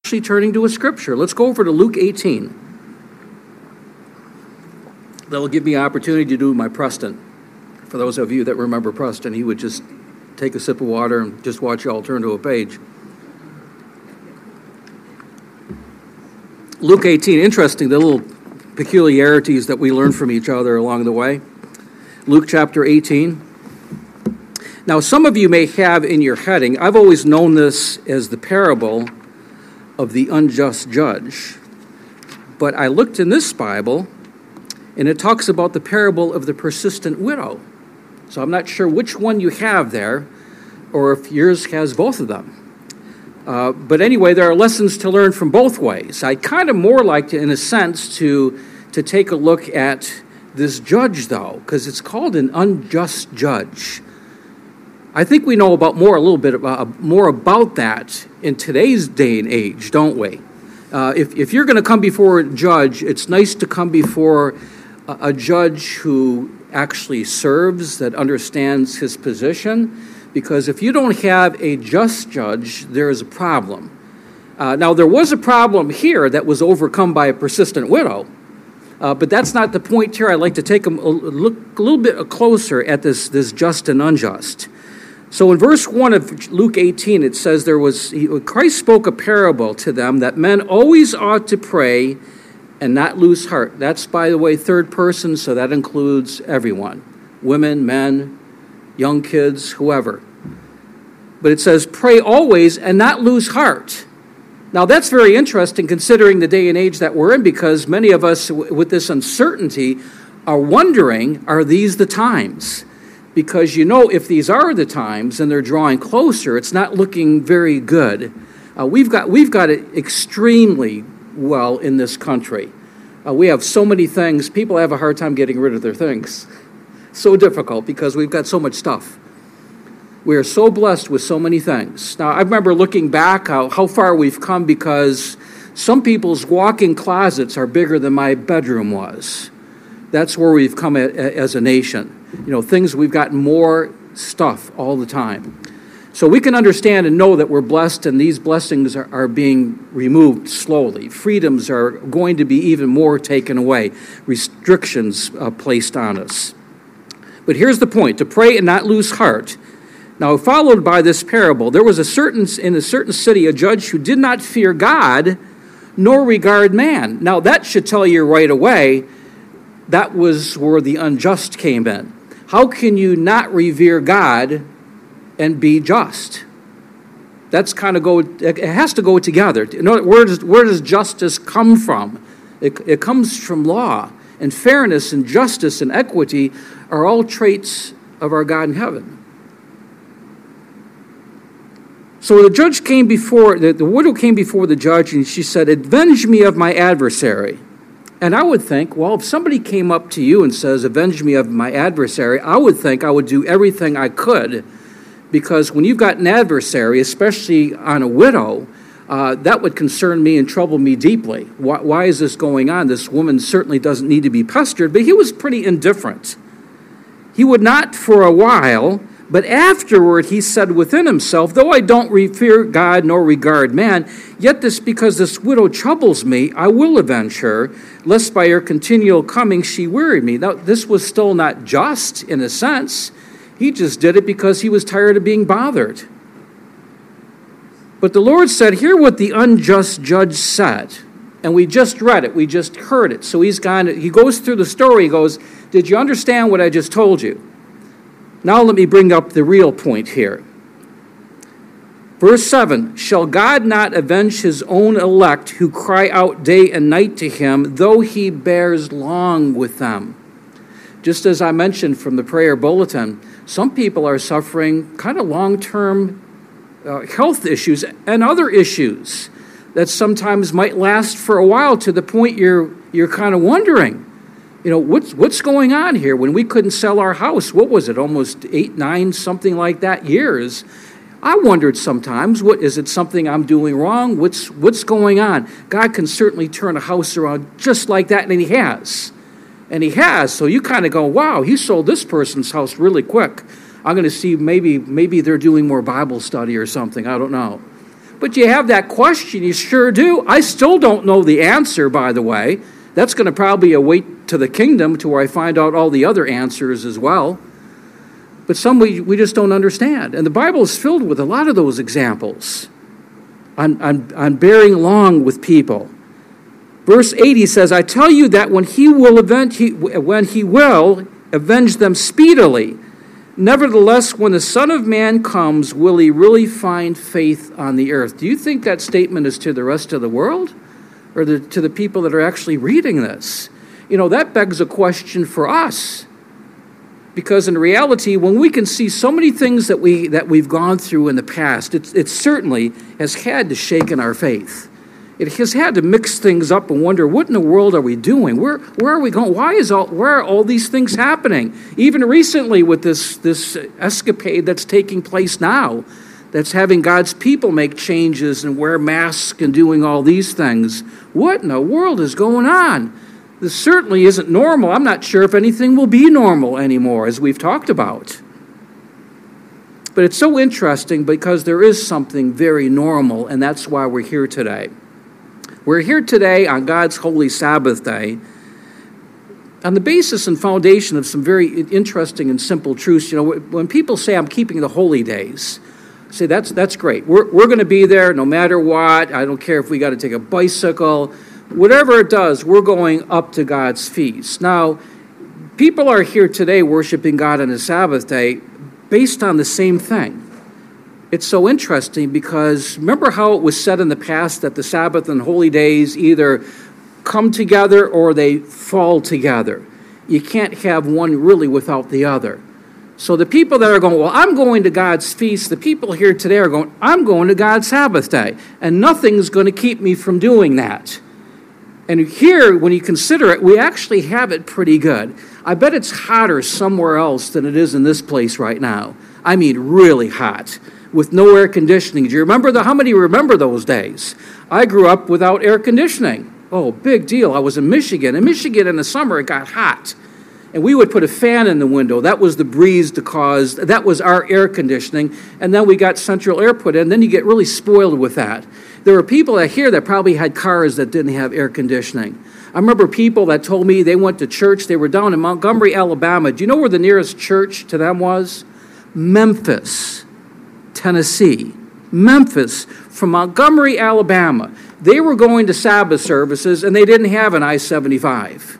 actually turning to a scripture. Let's go over to Luke 18. That'll give me an opportunity to do my Preston. For those of you that remember Preston, he would just take a sip of water and just watch y'all turn to a page. Luke 18, interesting, the little peculiarities that we learn from each other along the way. Luke chapter 18. Now, some of you may have in your heading, I've always known this as the parable of the unjust judge. But I looked in this Bible, and it talks about the parable of the persistent widow. So I'm not sure which one you have there, or if yours has both of them. But anyway, there are lessons to learn from both ways. I kind of more like to, in a sense, to take a look at this judge, though, because it's called an unjust judge. I think we know a little bit more about that in today's day and age, don't we? If you're going to come before a judge, it's nice to come before a judge who actually serves, that understands his position, because if you don't have a just judge, there is a problem. Now, there was a problem here that was overcome by a persistent widow, but that's not the point here. I'd like to take look a little bit closer at this just and unjust. So in verse 1 of Luke 18, it says Christ spoke a parable to them that men always ought to pray and not lose heart. That's, by the way, third person, so that includes everyone. Women, men, young kids, whoever. But it says, pray always and not lose heart. Now, that's very interesting considering the day and age that we're in, because many of us with this uncertainty are wondering, are these the times? Because if these are the times and they're drawing closer, it's not looking very good. We've got it extremely well in this country. We have so many things. People have a hard time getting rid of their things. So difficult because we've got so much stuff. We are so blessed with so many things. Now, I remember looking back how far we've come, because some people's walk-in closets are bigger than my bedroom was. That's where we've come as a nation. Things, we've got more stuff all the time. So we can understand and know that we're blessed, and these blessings are being removed slowly. Freedoms are going to be even more taken away. Restrictions placed on us. But here's the point, to pray and not lose heart. Now, followed by this parable, there was in a certain city a judge who did not fear God nor regard man. Now, that should tell you right away that was where the unjust came in. How can you not revere God and be just? It has to go together. Where does justice come from? It comes from law. And fairness and justice and equity are all traits of our God in heaven. So the widow came before the judge, and she said, avenge me of my adversary. And I would think, well, if somebody came up to you and says, avenge me of my adversary, I would think I would do everything I could, because when you've got an adversary, especially on a widow, that would concern me and trouble me deeply. Why is this going on? This woman certainly doesn't need to be pestered, but he was pretty indifferent. He would not for a while, but afterward he said within himself, though I don't fear God nor regard man, yet because this widow troubles me, I will avenge her, lest by her continual coming she weary me. Now, this was still not just in a sense. He just did it because he was tired of being bothered. But the Lord said, hear what the unjust judge said. And we just read it. We just heard it. So he goes through the story. He goes, did you understand what I just told you? Now let me bring up the real point here. Verse 7, shall God not avenge his own elect who cry out day and night to him, though he bears long with them? Just as I mentioned from the prayer bulletin, some people are suffering kind of long-term health issues and other issues that sometimes might last for a while, to the point you're kind of wondering, what's going on here? When we couldn't sell our house, what was it, almost 8, 9, something like that years? I wondered sometimes, is it something I'm doing wrong? What's going on? God can certainly turn a house around just like that, and he has. And he has, so you kind of go, wow, he sold this person's house really quick. I'm going to see maybe they're doing more Bible study or something, I don't know. But you have that question, you sure do. I still don't know the answer, by the way. That's going to probably await to the kingdom to where I find out all the other answers as well. But some we just don't understand. And the Bible is filled with a lot of those examples on bearing along with people. Verse 80 says, I tell you that when he will avenge them speedily, nevertheless, when the Son of Man comes, will he really find faith on the earth? Do you think that statement is to the rest of the world or to the people that are actually reading this? That begs a question for us. Because in reality, when we can see so many things that we've gone through in the past, it certainly has had to shake in our faith. It has had to mix things up and wonder, what in the world are we doing? Where are we going? Where are all these things happening? Even recently with this escapade that's taking place now, that's having God's people make changes and wear masks and doing all these things. What in the world is going on? This certainly isn't normal. I'm not sure if anything will be normal anymore, as we've talked about. But it's so interesting because there is something very normal, and that's why we're here today. We're here today on God's holy Sabbath day on the basis and foundation of some very interesting and simple truths. When people say, I'm keeping the holy days, say, that's great. We're going to be there no matter what. I don't care if we got to take a bicycle. Whatever it does, we're going up to God's feast. Now, people are here today worshiping God on the Sabbath day based on the same thing. It's so interesting because remember how it was said in the past that the Sabbath and holy days either come together or they fall together. You can't have one really without the other. So the people that are going, well, I'm going to God's feast, the people here today are going, I'm going to God's Sabbath day, and nothing's going to keep me from doing that. And here, when you consider it, we actually have it pretty good. I bet it's hotter somewhere else than it is in this place right now. I mean, really hot, with no air conditioning. Do you remember how many remember those days? I grew up without air conditioning. Oh, big deal. I was in Michigan. In Michigan in the summer, it got hot. And we would put a fan in the window. That was the breeze that was our air conditioning. And then we got central air put in. Then you get really spoiled with that. There were people here that probably had cars that didn't have air conditioning. I remember people that told me they went to church. They were down in Montgomery, Alabama. Do you know where the nearest church to them was? Memphis, Tennessee. Memphis, from Montgomery, Alabama. They were going to Sabbath services, and they didn't have an I-75.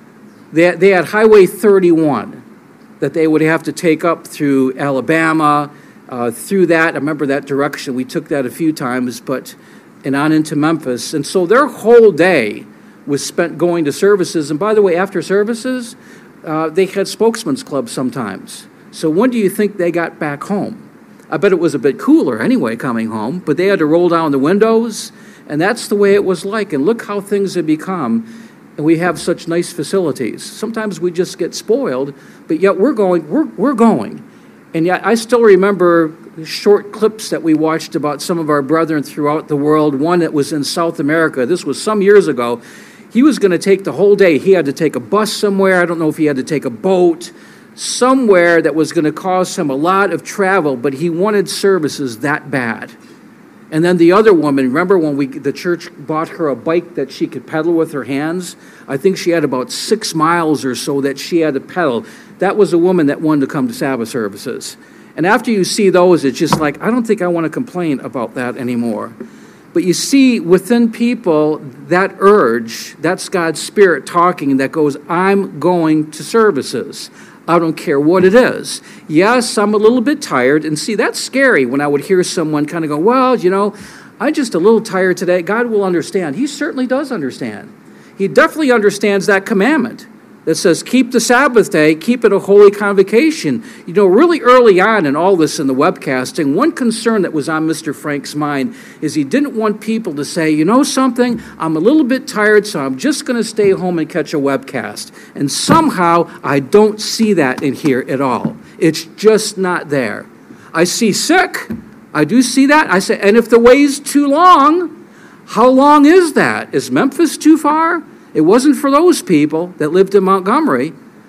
They had Highway 31 that they would have to take up through Alabama, through that. I remember that direction. We took that a few times, and on into Memphis. And so their whole day was spent going to services. And by the way, after services, they had spokesman's clubs sometimes. So when do you think they got back home? I bet it was a bit cooler anyway coming home, but they had to roll down the windows, and that's the way it was like. And look how things have become, and we have such nice facilities. Sometimes we just get spoiled, but yet we're going. And yet I still remember short clips that we watched about some of our brethren throughout the world. One that was in South America. This was some years ago. He was going to take the whole day. He had to take a bus somewhere. I don't know if he had to take a boat somewhere that was going to cost him a lot of travel, but he wanted services that bad. And then the other woman, remember when the church bought her a bike that she could pedal with her hands? I think she had about 6 miles or so that she had to pedal. That was a woman that wanted to come to Sabbath services. And after you see those, it's just like, I don't think I want to complain about that anymore. But you see within people that urge, that's God's Spirit talking that goes, I'm going to services. I don't care what it is. Yes, I'm a little bit tired. And see, that's scary when I would hear someone kind of go, well, I'm just a little tired today. God will understand. He certainly does understand. He definitely understands that commandment that says, keep the Sabbath day, keep it a holy convocation. Really early on in all this in the webcasting, one concern that was on Mr. Frank's mind is he didn't want people to say, something, I'm a little bit tired, so I'm just going to stay home and catch a webcast. And somehow I don't see that in here at all. It's just not there. I see sick. I do see that. I say, and if the way's too long, how long is that? Is Memphis too far? It wasn't for those people that lived in Montgomery.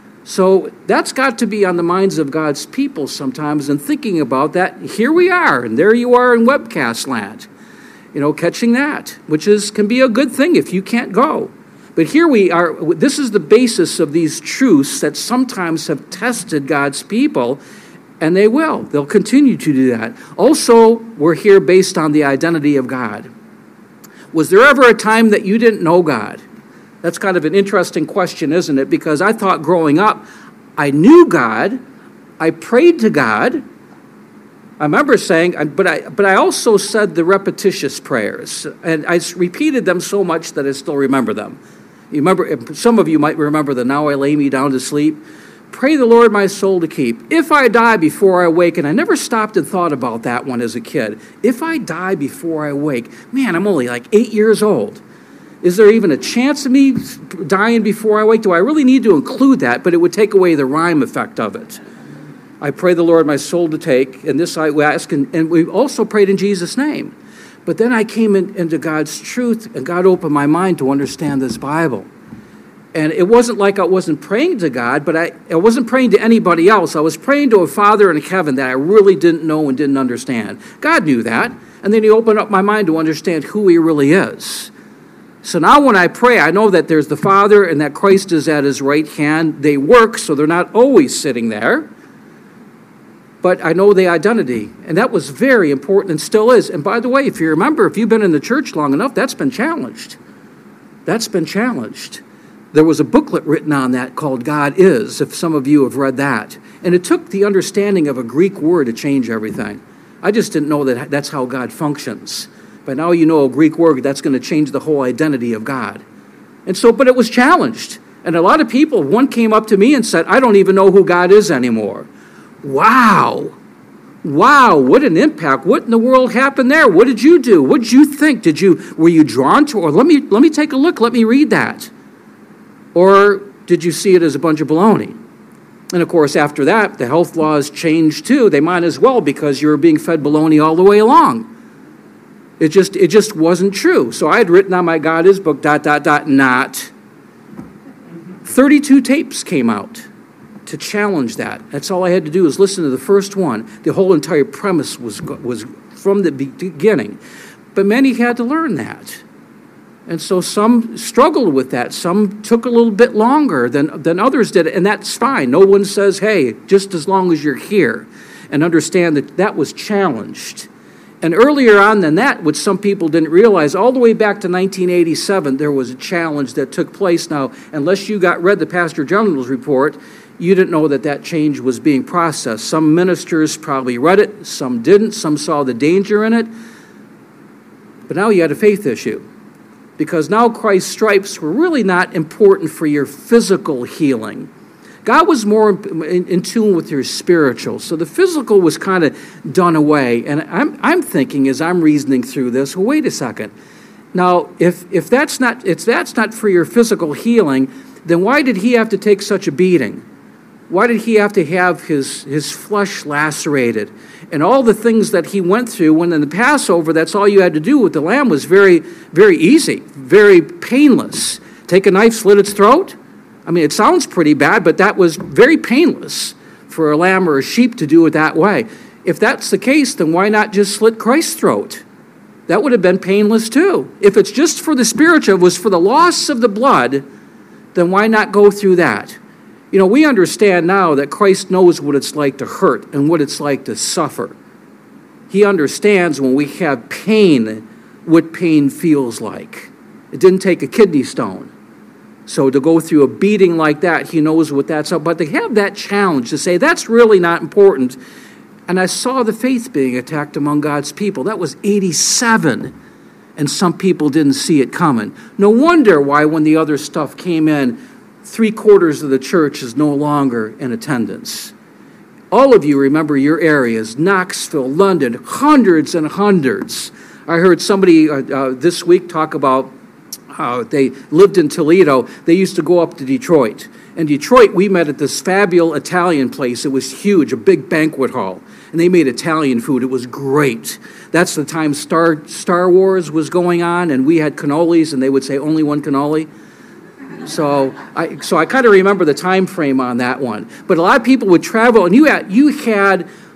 So that's got to be on the minds of God's people sometimes and thinking about that. Here we are, and there you are in webcast land. catching that, which can be a good thing if you can't go. But here we are. This is the basis of these truths that sometimes have tested God's people, and they will. They'll continue to do that. Also, we're here based on the identity of God. Was there ever a time that you didn't know God? That's kind of an interesting question, isn't it? Because I thought growing up, I knew God, I prayed to God. I remember saying, but I also said the repetitious prayers, and I repeated them so much that I still remember them. You remember, some of you might remember the "Now I lay me down to sleep." Pray the Lord my soul to keep. If I die before I wake, and I never stopped and thought about that one as a kid. If I die before I wake, man, I'm only like 8 years old. Is there even a chance of me dying before I wake? Do I really need to include that? But it would take away the rhyme effect of it. I pray the Lord my soul to take, and this I ask, and we also prayed in Jesus' name. But then I came into God's truth, and God opened my mind to understand this Bible. And it wasn't like I wasn't praying to God, but I wasn't praying to anybody else. I was praying to a Father in heaven that I really didn't know and didn't understand. God knew that, and then he opened up my mind to understand who he really is. So now when I pray, I know that there's the Father and that Christ is at his right hand. They work, so they're not always sitting there. But I know the identity, and that was very important and still is. And by the way, if you remember, if you've been in the church long enough, that's been challenged. That's been challenged. There was a booklet written on that called God Is, if some of you have read that. And it took the understanding of a Greek word to change everything. I just didn't know that that's how God functions. But now you know a Greek word that's going to change the whole identity of God. And so, but it was challenged. And a lot of people, one came up to me and said, I don't even know who God is anymore. Wow, what an impact. What in the world happened there? What did you do? What did you think? Were you drawn to, or let me take a look, let me read that. Or did you see it as a bunch of baloney? And of course, after that, the health laws changed too. They might as well, because you were being fed baloney all the way along. It just wasn't true. So I had written on my God Is book, ... not. 32 tapes came out to challenge that. That's all I had to do was listen to the first one. The whole entire premise was from the beginning. But many had to learn that. And so some struggled with that. Some took a little bit longer than others did. And that's fine. No one says, hey, just as long as you're here. And understand that was challenged. And earlier on than that, which some people didn't realize, all the way back to 1987, there was a challenge that took place. Now, unless you read the Pastor General's report, you didn't know that change was being processed. Some ministers probably read it, some didn't, some saw the danger in it. But now you had a faith issue. Because now Christ's stripes were really not important for your physical healing. God was more in tune with your spiritual. So the physical was kind of done away. And I'm thinking, as I'm reasoning through this, well, wait a second. Now, if that's not for your physical healing, then why did he have to take such a beating? Why did he have to have his flesh lacerated? And all the things that he went through, when in the Passover, that's all you had to do with the lamb was very, very easy, very painless. Take a knife, slit its throat. I mean, it sounds pretty bad, but that was very painless for a lamb or a sheep to do it that way. If that's the case, then why not just slit Christ's throat? That would have been painless too. If it's just for the spiritual, it was for the loss of the blood, then why not go through that? You know, we understand now that Christ knows what it's like to hurt and what it's like to suffer. He understands when we have pain, what pain feels like. It didn't take a kidney stone. So to go through a beating like that, he knows what that's about. But to have that challenge, to say that's really not important. And I saw the faith being attacked among God's people. That was 87. And some people didn't see it coming. No wonder why when the other stuff came in, 3/4 of the church is no longer in attendance. All of you remember your areas, Knoxville, London, hundreds and hundreds. I heard somebody this week talk about how they lived in Toledo. They used to go up to Detroit. In Detroit, we met at this fabulous Italian place. It was huge, a big banquet hall. And they made Italian food. It was great. That's the time Star Wars was going on, and we had cannolis, and they would say only one cannoli. So I kind of remember the time frame on that one. But a lot of people would travel, and you had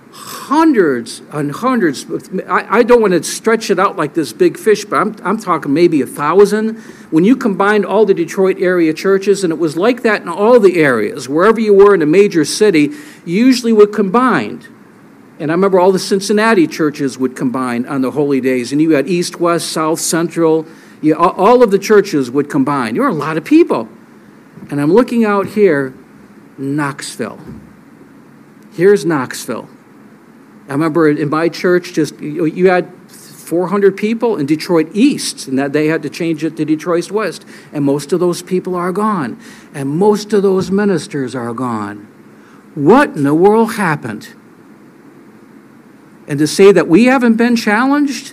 hundreds and hundreds. I don't want to stretch it out like this big fish, but I'm talking maybe 1,000. When you combined all the Detroit area churches, and it was like that in all the areas, wherever you were in a major city, you usually would combine. And I remember all the Cincinnati churches would combine on the holy days, and you had East, West, South, Central. All of the churches would combine. There were a lot of people. And I'm looking out here, Knoxville. Here's Knoxville. I remember in my church, you had 400 people in Detroit East, and that they had to change it to Detroit West. And most of those people are gone. And most of those ministers are gone. What in the world happened? And to say that we haven't been challenged,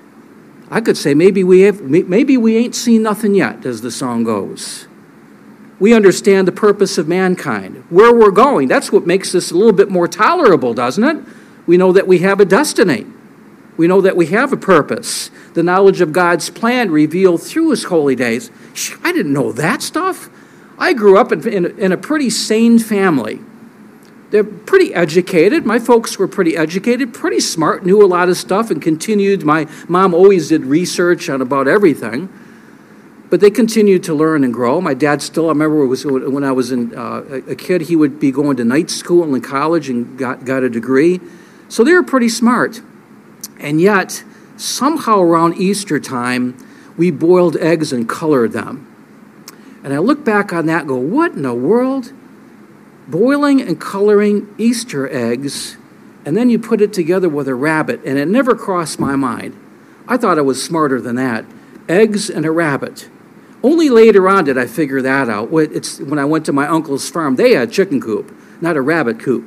I could say maybe we ain't seen nothing yet, as the song goes. We understand the purpose of mankind, where we're going. That's what makes this a little bit more tolerable, doesn't it? We know that we have a destiny. We know that we have a purpose. The knowledge of God's plan revealed through his holy days. I didn't know that stuff. I grew up in a pretty sane family. They're pretty educated. My folks were pretty educated, pretty smart, knew a lot of stuff, and continued. My mom always did research on about everything. But they continued to learn and grow. My dad still, I remember when I was a kid, he would be going to night school and in college and got a degree. So they were pretty smart. And yet, somehow around Easter time, we boiled eggs and colored them. And I look back on that and go, what in the world? Boiling and coloring Easter eggs, and then you put it together with a rabbit, and it never crossed my mind. I thought I was smarter than that. Eggs and a rabbit. Only later on did I figure that out. When I went to my uncle's farm, they had chicken coop, not a rabbit coop.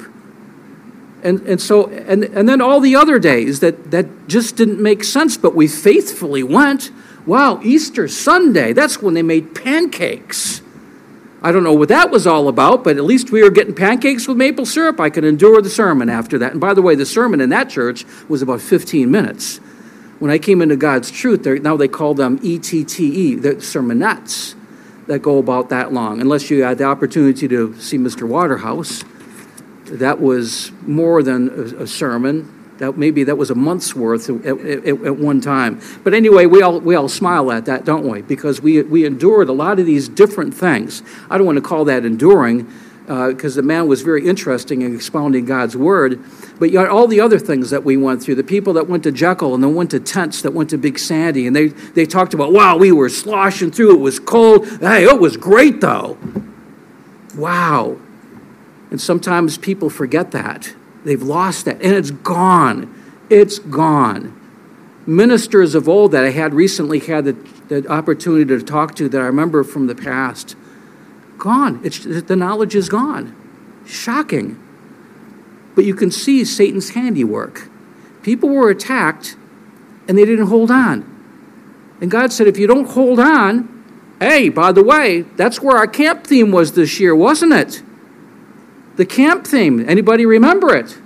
And then all the other days that just didn't make sense, but we faithfully went. Wow, Easter Sunday, that's when they made pancakes. I don't know what that was all about, but at least we were getting pancakes with maple syrup. I could endure the sermon after that. And by the way, the sermon in that church was about 15 minutes. When I came into God's truth, now they call them ETTE, the sermonettes that go about that long. Unless you had the opportunity to see Mr. Waterhouse, that was more than a sermon. Maybe that was a month's worth at one time. But anyway, we all smile at that, don't we? Because we endured a lot of these different things. I don't want to call that enduring, because the man was very interesting in expounding God's word. But you had all the other things that we went through. The people that went to Jekyll and then went to tents, that went to Big Sandy, and they talked about, wow, we were sloshing through. It was cold. Hey, it was great though. Wow. And sometimes people forget that. They've lost that, and it's gone. It's gone. Ministers of old that I had recently had the opportunity to talk to that I remember from the past, gone. The knowledge is gone. Shocking. But you can see Satan's handiwork. People were attacked, and they didn't hold on. And God said, if you don't hold on, hey, by the way, that's where our camp theme was this year, wasn't it? The camp theme, anybody remember it?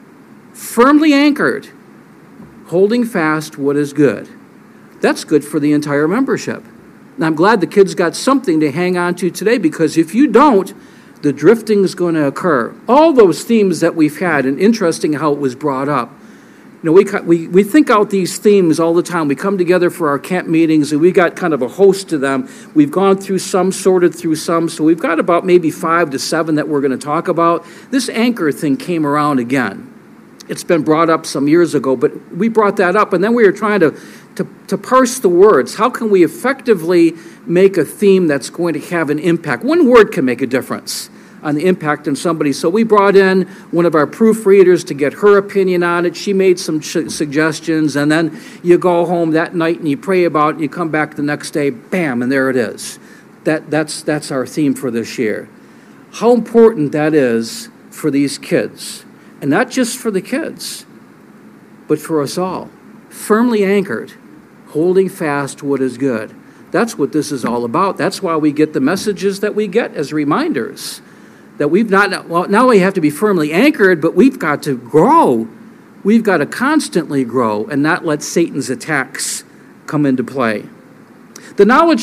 Firmly anchored, holding fast what is good. That's good for the entire membership. And I'm glad the kids got something to hang on to today, because if you don't, the drifting is going to occur. All those themes that we've had, and interesting how it was brought up. You know, we think out these themes all the time. We come together for our camp meetings, and we got kind of a host to them. We've gone through some, sorted through some, so we've got about maybe 5 to 7 that we're going to talk about. This anchor thing came around again. It's been brought up some years ago, but we brought that up, and then we were trying to parse the words. How can we effectively make a theme that's going to have an impact? One word can make a difference on the impact on somebody. So we brought in one of our proofreaders to get her opinion on it. She made some suggestions, and then you go home that night and you pray about it, and you come back the next day, bam, and there it is. That's our theme for this year. How important that is for these kids, and not just for the kids, but for us all. Firmly anchored, holding fast what is good. That's what this is all about. That's why we get the messages that we get as reminders. That not only have to be firmly anchored, but we've got to grow. We've got to constantly grow and not let Satan's attacks come into play. The knowledge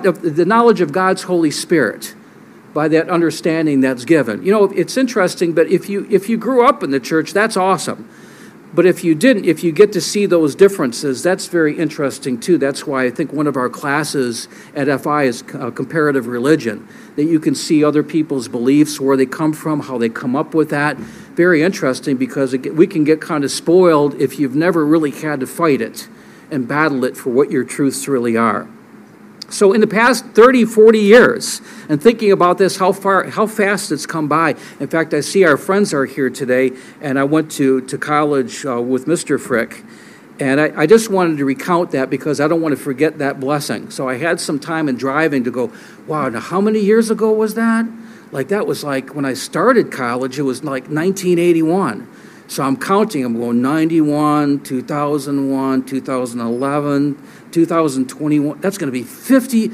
of God's Holy Spirit, by that understanding that's given. You know, it's interesting, but if you grew up in the church, that's awesome. But if you didn't, if you get to see those differences, that's very interesting too. That's why I think one of our classes at FI is comparative religion, that you can see other people's beliefs, where they come from, how they come up with that. Very interesting, because we can get kind of spoiled if you've never really had to fight it and battle it for what your truths really are. So in the past 30, 40 years, and thinking about this, how fast it's come by. In fact, I see our friends are here today, and I went to college with Mr. Frick, and I just wanted to recount that because I don't want to forget that blessing. So I had some time in driving to go, wow, now how many years ago was that? Like that was like when I started college, it was like 1981. So I'm counting, I'm going 91, 2001, 2011, 2021. That's going to be 50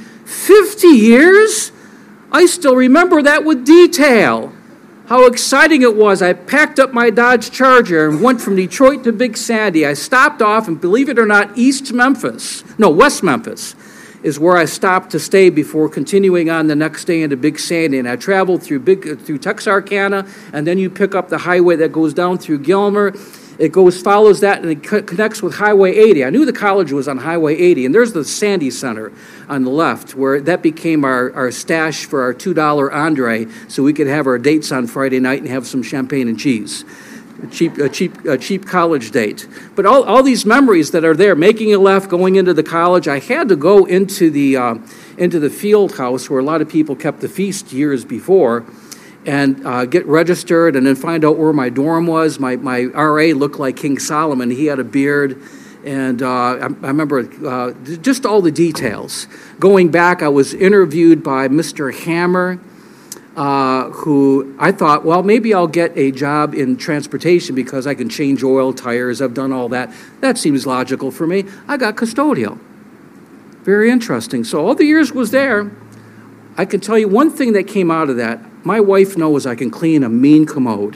years? I still remember that with detail. How exciting it was. I packed up my Dodge Charger and went from Detroit to Big Sandy. I stopped off, and believe it or not, West Memphis is where I stopped to stay before continuing on the next day into Big Sandy. And I traveled through Texarkana, and then you pick up the highway that goes down through Gilmer. It follows that, and it connects with Highway 80. I knew the college was on Highway 80, and there's the Sandy Center on the left, where that became our stash for our $2 Andre, so we could have our dates on Friday night and have some champagne and cheese. A cheap college date. But all these memories that are there, making a left, going into the college. I had to go into the field house where a lot of people kept the feast years before, and get registered, and then find out where my dorm was. My RA looked like King Solomon. He had a beard, and I remember just all the details. Going back, I was interviewed by Mr. Hammer, who I thought, well, maybe I'll get a job in transportation because I can change oil, tires. I've done all that. That seems logical for me. I got custodial. Very interesting. So all the years was there. I can tell you one thing that came out of that. My wife knows I can clean a mean commode.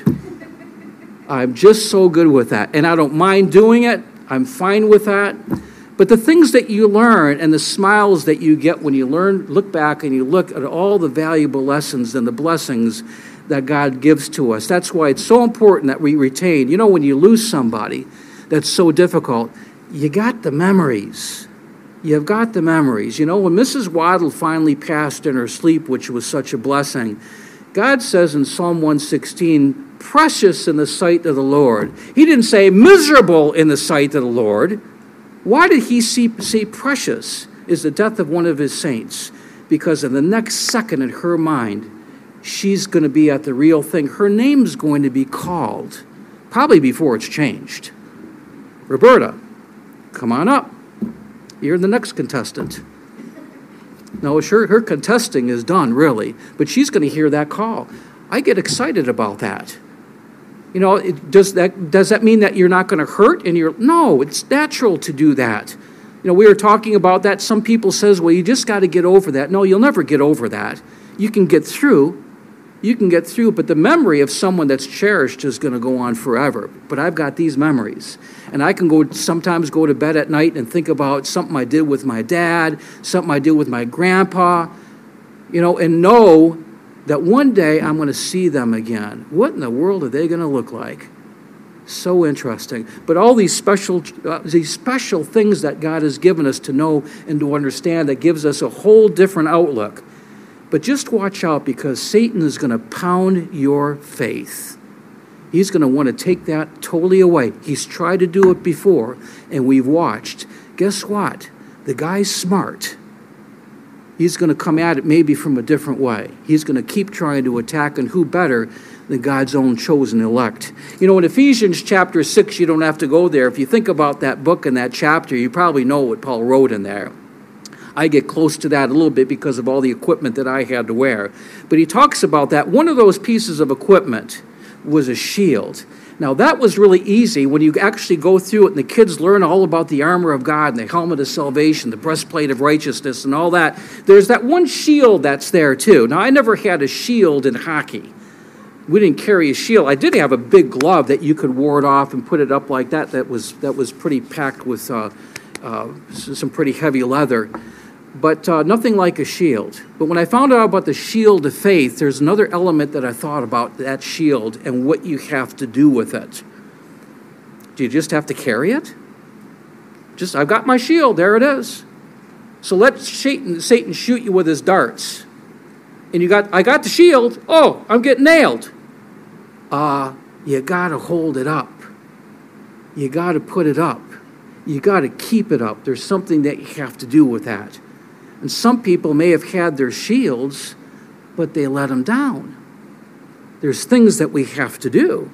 I'm just so good with that. And I don't mind doing it. I'm fine with that. But the things that you learn and the smiles that you get when you look back and you look at all the valuable lessons and the blessings that God gives to us, that's why it's so important that we retain. You know, when you lose somebody that's so difficult, you got the memories. You've got the memories. You know, when Mrs. Waddle finally passed in her sleep, which was such a blessing, God says in Psalm 116, precious in the sight of the Lord. He didn't say miserable in the sight of the Lord. Why did he say precious is the death of one of his saints? Because in the next second in her mind, she's going to be at the real thing. Her name's going to be called, probably before it's changed. Roberta, come on up. You're the next contestant. No, her contesting is done, really, but she's going to hear that call. I get excited about that. You know, does that mean that you're not going to hurt? No, it's natural to do that. You know, we were talking about that. Some people says, well, you just got to get over that. No, you'll never get over that. You can get through. But the memory of someone that's cherished is going to go on forever. But I've got these memories. And I can sometimes go to bed at night and think about something I did with my dad, something I did with my grandpa, you know, and know that one day I'm going to see them again. What in the world are they going to look like? So interesting. But all these special things that God has given us to know and to understand, that gives us a whole different outlook. But just watch out, because Satan is going to pound your faith. He's going to want to take that totally away. He's tried to do it before, and we've watched. Guess what? The guy's smart. He's going to come at it maybe from a different way. He's going to keep trying to attack, and who better than God's own chosen elect? You know, in Ephesians chapter 6, you don't have to go there. If you think about that book and that chapter, you probably know what Paul wrote in there. I get close to that a little bit because of all the equipment that I had to wear. But he talks about that. One of those pieces of equipment was a shield. Now, that was really easy when you actually go through it and the kids learn all about the armor of God and the helmet of salvation, the breastplate of righteousness and all that. There's that one shield that's there too. Now, I never had a shield in hockey. We didn't carry a shield. I did have a big glove that you could ward off and put it up like that. That was pretty packed with some pretty heavy leather. But nothing like a shield. But when I found out about the shield of faith, there's another element that I thought about that shield and what you have to do with it. Do you just have to carry it? I've got my shield, there it is. So let Satan shoot you with his darts. And I got the shield, oh, I'm getting nailed. You got to hold it up. You got to put it up. You got to keep it up. There's something that you have to do with that. And some people may have had their shields, but they let them down. There's things that we have to do.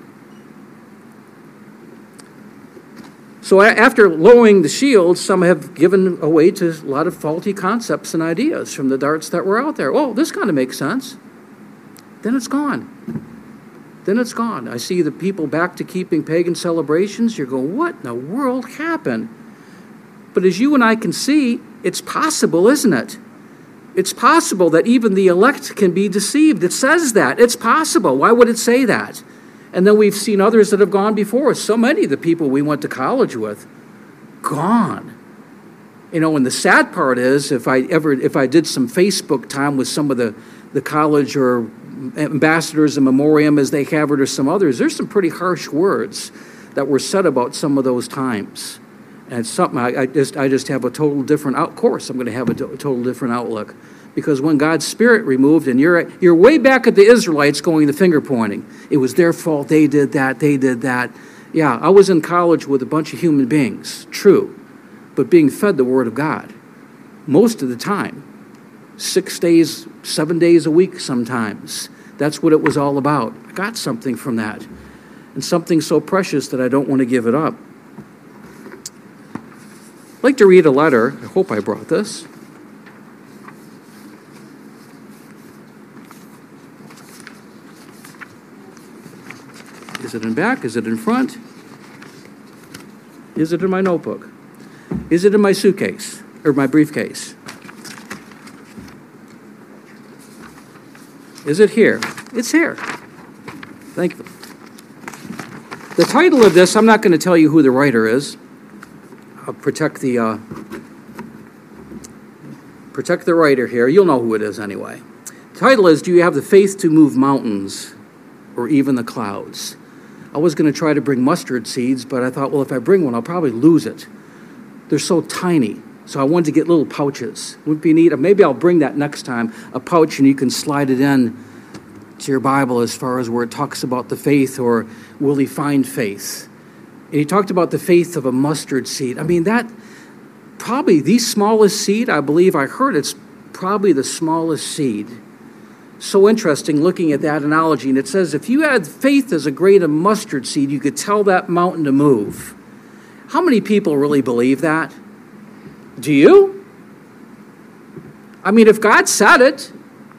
So after lowering the shield, some have given away to a lot of faulty concepts and ideas from the darts that were out there. Oh, this kind of makes sense. Then it's gone. I see the people back to keeping pagan celebrations. You're going, what in the world happened? But as you and I can see, it's possible, isn't it? It's possible that even the elect can be deceived. It says that. It's possible. Why would it say that? And then we've seen others that have gone before us. So many of the people we went to college with, gone. And the sad part is, if I did some Facebook time with some of the college or ambassadors in memoriam as they have it, or some others, there's some pretty harsh words that were said about some of those times. And it's something I just have a total different course. I'm going to have a total different outlook. Because when God's Spirit removed, and you're way back at the Israelites going to finger pointing. It was their fault, they did that. Yeah, I was in college with a bunch of human beings, true, but being fed the Word of God most of the time. 6 days, 7 days a week sometimes. That's what it was all about. I got something from that. And something so precious that I don't want to give it up. I'd like to read a letter. I hope I brought this. Is it in back? Is it in front? Is it in my notebook? Is it in my suitcase or my briefcase? Is it here? It's here. Thank you. The title of this, I'm not going to tell you who the writer is. I'll protect the writer here. You'll know who it is anyway. The title is, Do You Have the Faith to Move Mountains or Even the Clouds? I was going to try to bring mustard seeds, but I thought, well, if I bring one, I'll probably lose it. They're so tiny. So I wanted to get little pouches. Wouldn't be neat? Maybe I'll bring that next time, a pouch, and you can slide it in to your Bible as far as where it talks about the faith, or will he find faith? And he talked about the faith of a mustard seed. I mean, that probably the smallest seed, I believe I heard it's probably the smallest seed. So interesting looking at that analogy. And it says, if you had faith as a grain of mustard seed, you could tell that mountain to move. How many people really believe that? Do you? I mean, if God said it,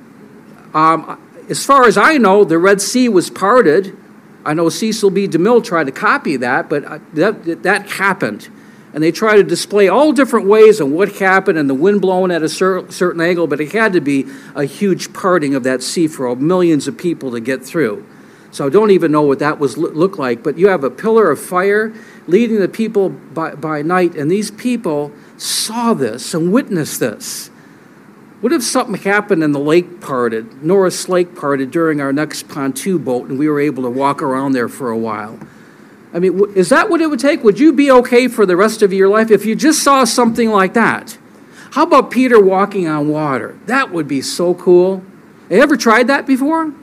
as far as I know, the Red Sea was parted. I know Cecil B. DeMille tried to copy that, but that happened. And they tried to display all different ways of what happened, and the wind blowing at a certain angle, but it had to be a huge parting of that sea for millions of people to get through. So I don't even know what that was look like, but you have a pillar of fire leading the people by night, and these people saw this and witnessed this. What if something happened and the lake parted, Norris Lake parted during our next pontoon boat, and we were able to walk around there for a while? I mean, is that what it would take? Would you be okay for the rest of your life if you just saw something like that? How about Peter walking on water? That would be so cool. Have you ever tried that before?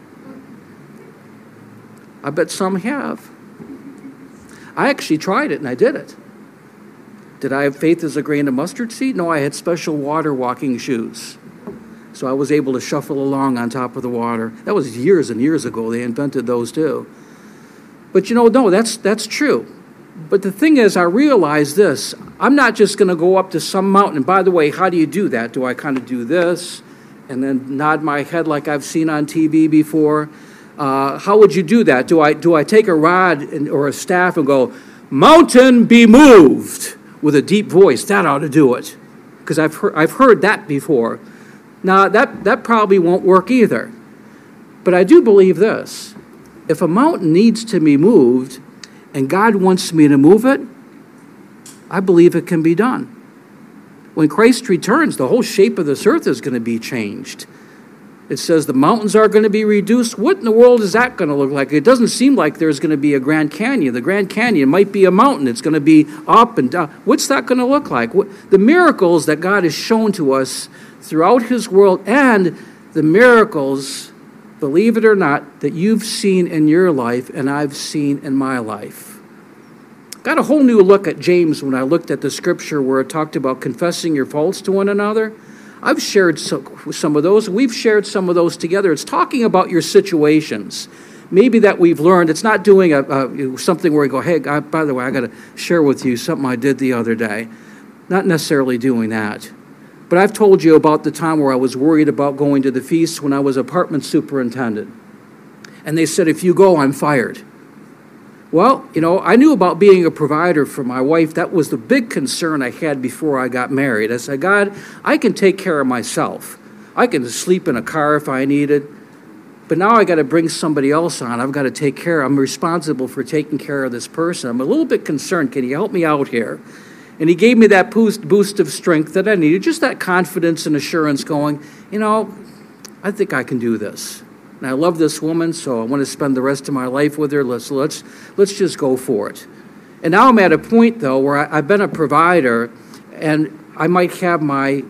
I bet some have. I actually tried it, and I did it. Did I have faith as a grain of mustard seed? No, I had special water walking shoes. So I was able to shuffle along on top of the water. That was years and years ago. They invented those too. But no, that's true. But the thing is, I realize this. I'm not just going to go up to some mountain. And by the way, how do you do that? Do I kind of do this and then nod my head like I've seen on TV before? How would you do that? Do I take a rod or a staff and go, "Mountain, be moved," with a deep voice? That ought to do it, because I've heard that before. Now that probably won't work either. But I do believe this: if a mountain needs to be moved, and God wants me to move it, I believe it can be done. When Christ returns, the whole shape of this earth is going to be changed. It says the mountains are going to be reduced. What in the world is that going to look like? It doesn't seem like there's going to be a Grand Canyon. The Grand Canyon might be a mountain. It's going to be up and down. What's that going to look like? The miracles that God has shown to us throughout his world, and the miracles, believe it or not, that you've seen in your life and I've seen in my life. Got a whole new look at James when I looked at the scripture where it talked about confessing your faults to one another. I've shared some of those. We've shared some of those together. It's talking about your situations. Maybe that we've learned. It's not doing something where we go, hey, God, by the way, I got to share with you something I did the other day. Not necessarily doing that. But I've told you about the time where I was worried about going to the feast when I was apartment superintendent. And they said, if you go, I'm fired. Well, I knew about being a provider for my wife. That was the big concern I had before I got married. I said, God, I can take care of myself. I can sleep in a car if I need it. But now I got to bring somebody else on. I've got to take care. I'm responsible for taking care of this person. I'm a little bit concerned. Can you help me out here? And he gave me that boost of strength that I needed, just that confidence and assurance going, I think I can do this. And I love this woman, so I want to spend the rest of my life with her. Let's just go for it. And now I'm at a point, though, where I've been a provider, and I might have my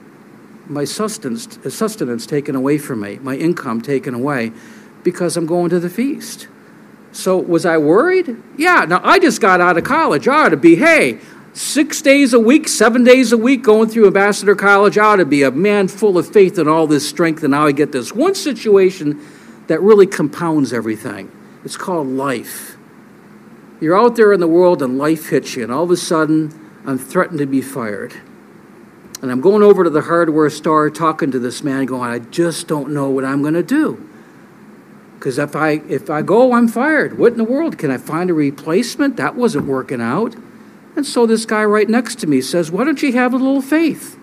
sustenance taken away from me, my income taken away, because I'm going to the feast. So was I worried? Yeah. Now, I just got out of college. I ought to be, 6 days a week, 7 days a week, going through Ambassador College. I ought to be a man full of faith and all this strength, and now I get this one situation that really compounds everything. It's called life. You're out there in the world, and life hits you, and all of a sudden, I'm threatened to be fired. And I'm going over to the hardware store, talking to this man, going, I just don't know what I'm going to do. Because if I go, I'm fired. What in the world? Can I find a replacement? That wasn't working out. And so this guy right next to me says, why don't you have a little faith?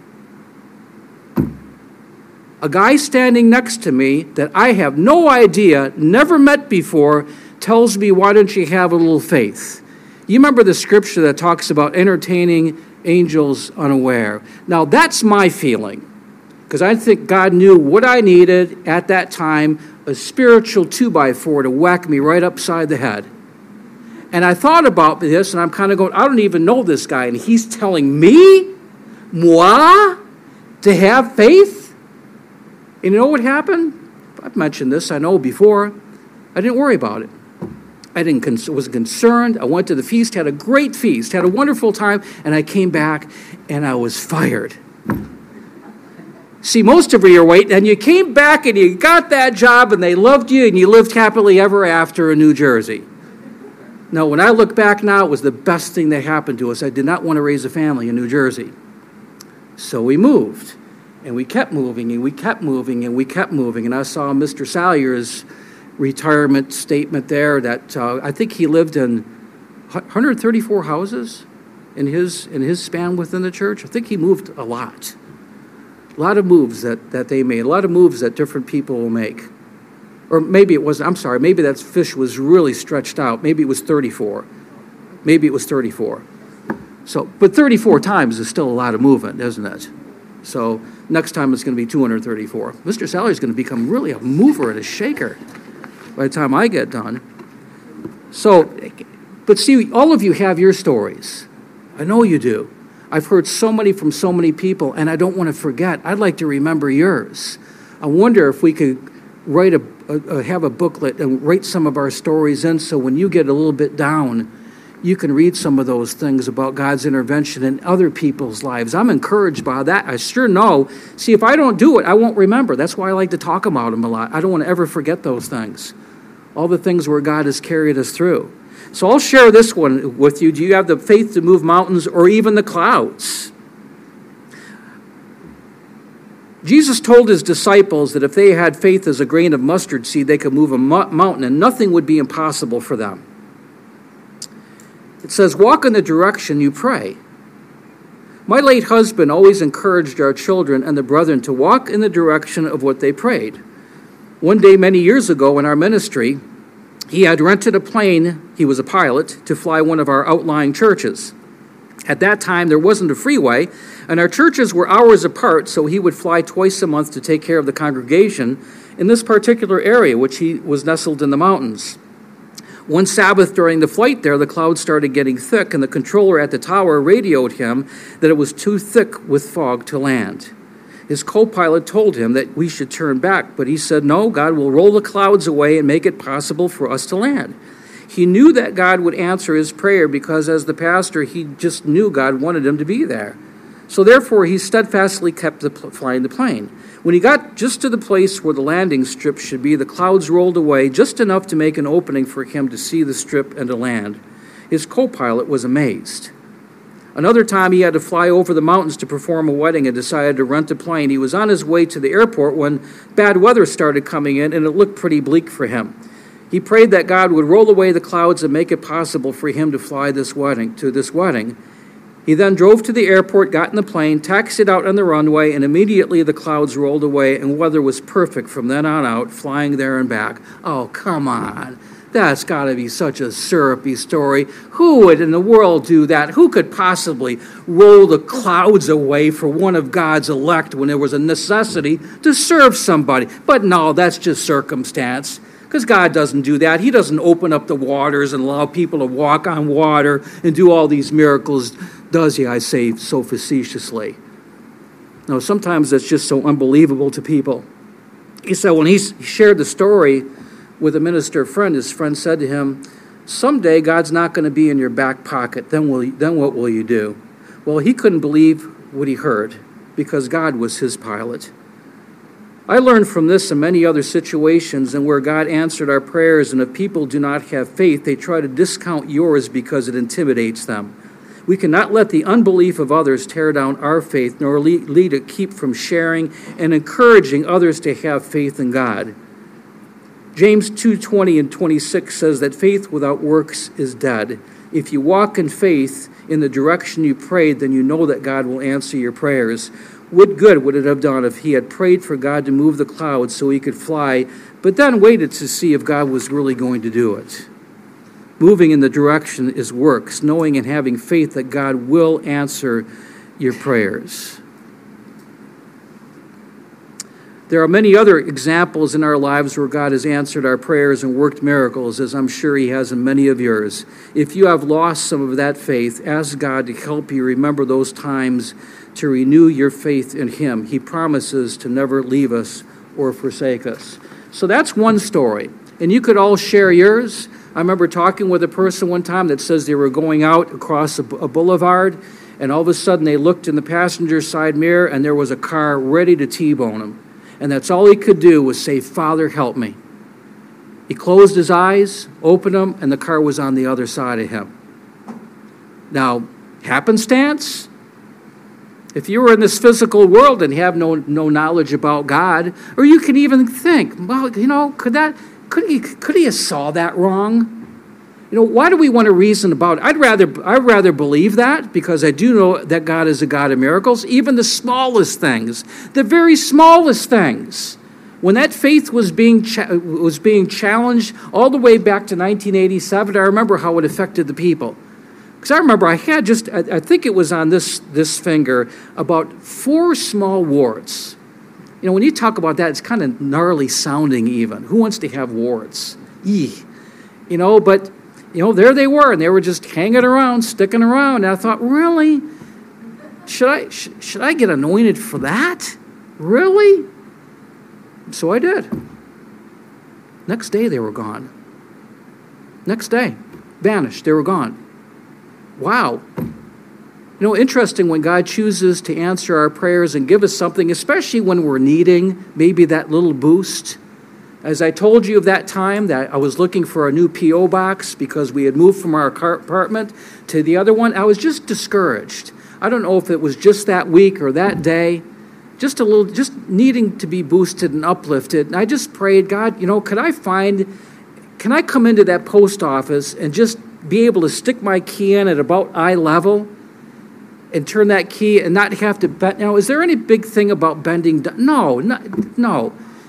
A guy standing next to me that I have no idea, never met before, tells me, why don't you have a little faith? You remember the scripture that talks about entertaining angels unaware. Now, that's my feeling, because I think God knew what I needed at that time, a spiritual 2x4 to whack me right upside the head. And I thought about this, and I'm kind of going, I don't even know this guy, and he's telling me, moi, to have faith? And you know what happened? I've mentioned this, I know before. I didn't worry about it. I wasn't concerned. I went to the feast, had a great feast, had a wonderful time, and I came back, and I was fired. See, most of you are waiting, and you came back, and you got that job, and they loved you, and you lived happily ever after in New Jersey. No, when I look back now, it was the best thing that happened to us. I did not want to raise a family in New Jersey. So we moved, and we kept moving, and we kept moving, and we kept moving. And I saw Mr. Salyer's retirement statement there that I think he lived in 134 houses in his span within the church. I think he moved a lot. A lot of moves that they made, a lot of moves that different people will make. Or maybe it wasn't, I'm sorry, maybe that fish was really stretched out. Maybe it was 34. Maybe it was 34. So, but 34 times is still a lot of movement, isn't it? So next time it's going to be 234. Mr. Salyer is going to become really a mover and a shaker by the time I get done. So, but see, all of you have your stories. I know you do. I've heard so many from so many people, and I don't want to forget. I'd like to remember yours. I wonder if we could have a booklet and write some of our stories in, so when you get a little bit down, you can read some of those things about God's intervention in other people's lives. I'm encouraged by that. I sure know. See, if I don't do it, I won't remember. That's why I like to talk about them a lot. I don't want to ever forget those things. All the things where God has carried us through. So I'll share this one with you. Do you have the faith to move mountains or even the clouds? Jesus told his disciples that if they had faith as a grain of mustard seed, they could move a mountain and nothing would be impossible for them. It says, walk in the direction you pray. My late husband always encouraged our children and the brethren to walk in the direction of what they prayed. One day, many years ago in our ministry, he had rented a plane, he was a pilot, to fly one of our outlying churches. At that time, there wasn't a freeway, and our churches were hours apart, so he would fly twice a month to take care of the congregation in this particular area, which he was nestled in the mountains. One Sabbath during the flight there, the clouds started getting thick, and the controller at the tower radioed him that it was too thick with fog to land. His co-pilot told him that we should turn back, but he said, no, God will roll the clouds away and make it possible for us to land. He knew that God would answer his prayer because as the pastor, he just knew God wanted him to be there. So therefore, he steadfastly kept flying the plane. When he got just to the place where the landing strip should be, the clouds rolled away just enough to make an opening for him to see the strip and to land. His co-pilot was amazed. Another time he had to fly over the mountains to perform a wedding and decided to rent a plane. He was on his way to the airport when bad weather started coming in and it looked pretty bleak for him. He prayed that God would roll away the clouds and make it possible for him to fly this wedding. He then drove to the airport, got in the plane, taxied out on the runway, and immediately the clouds rolled away and weather was perfect from then on out, flying there and back. Oh, come on. That's got to be such a syrupy story. Who would in the world do that? Who could possibly roll the clouds away for one of God's elect when there was a necessity to serve somebody? But no, that's just circumstance. Because God doesn't do that. He doesn't open up the waters and allow people to walk on water and do all these miracles, does he? I say so facetiously. No, sometimes that's just so unbelievable to people. He said when he shared the story with a minister friend, his friend said to him, someday God's not going to be in your back pocket. Then what will you do? Well, he couldn't believe what he heard because God was his pilot. I learned from this and many other situations and where God answered our prayers, and if people do not have faith, they try to discount yours because it intimidates them. We cannot let the unbelief of others tear down our faith, nor lead to keep from sharing and encouraging others to have faith in God. James 2:20 and 26 says that faith without works is dead. If you walk in faith in the direction you prayed, then you know that God will answer your prayers. What good would it have done if he had prayed for God to move the clouds so he could fly, but then waited to see if God was really going to do it? Moving in the direction is works, knowing and having faith that God will answer your prayers. There are many other examples in our lives where God has answered our prayers and worked miracles, as I'm sure he has in many of yours. If you have lost some of that faith, ask God to help you remember those times to renew your faith in him. He promises to never leave us or forsake us. So that's one story. And you could all share yours. I remember talking with a person one time that says they were going out across a boulevard, and all of a sudden they looked in the passenger side mirror and there was a car ready to T-bone him. And that's all he could do was say, Father, help me. He closed his eyes, opened them, and the car was on the other side of him. Now, happenstance? If you were in this physical world and have no knowledge about God, or you can even think, well, could he have saw that wrong? Why do we want to reason about it? I'd rather believe that because I do know that God is a God of miracles, even the smallest things, the very smallest things. When that faith was being challenged all the way back to 1987, I remember how it affected the people. Because I remember I had I think it was on this finger, about 4 small warts. When you talk about that, it's kind of gnarly sounding even. Who wants to have warts? But there they were, and they were just hanging around, sticking around. And I thought, really? Should I get anointed for that? Really? So I did. Next day, they were gone. Next day, vanished. They were gone. Wow. Interesting when God chooses to answer our prayers and give us something, especially when we're needing maybe that little boost. As I told you of that time that I was looking for a new P.O. box because we had moved from our apartment to the other one, I was just discouraged. I don't know if it was just that week or that day, just needing to be boosted and uplifted. And I just prayed, God, can I come into that post office and just be able to stick my key in at about eye level and turn that key and not have to bend? Now, is there any big thing about bending? No.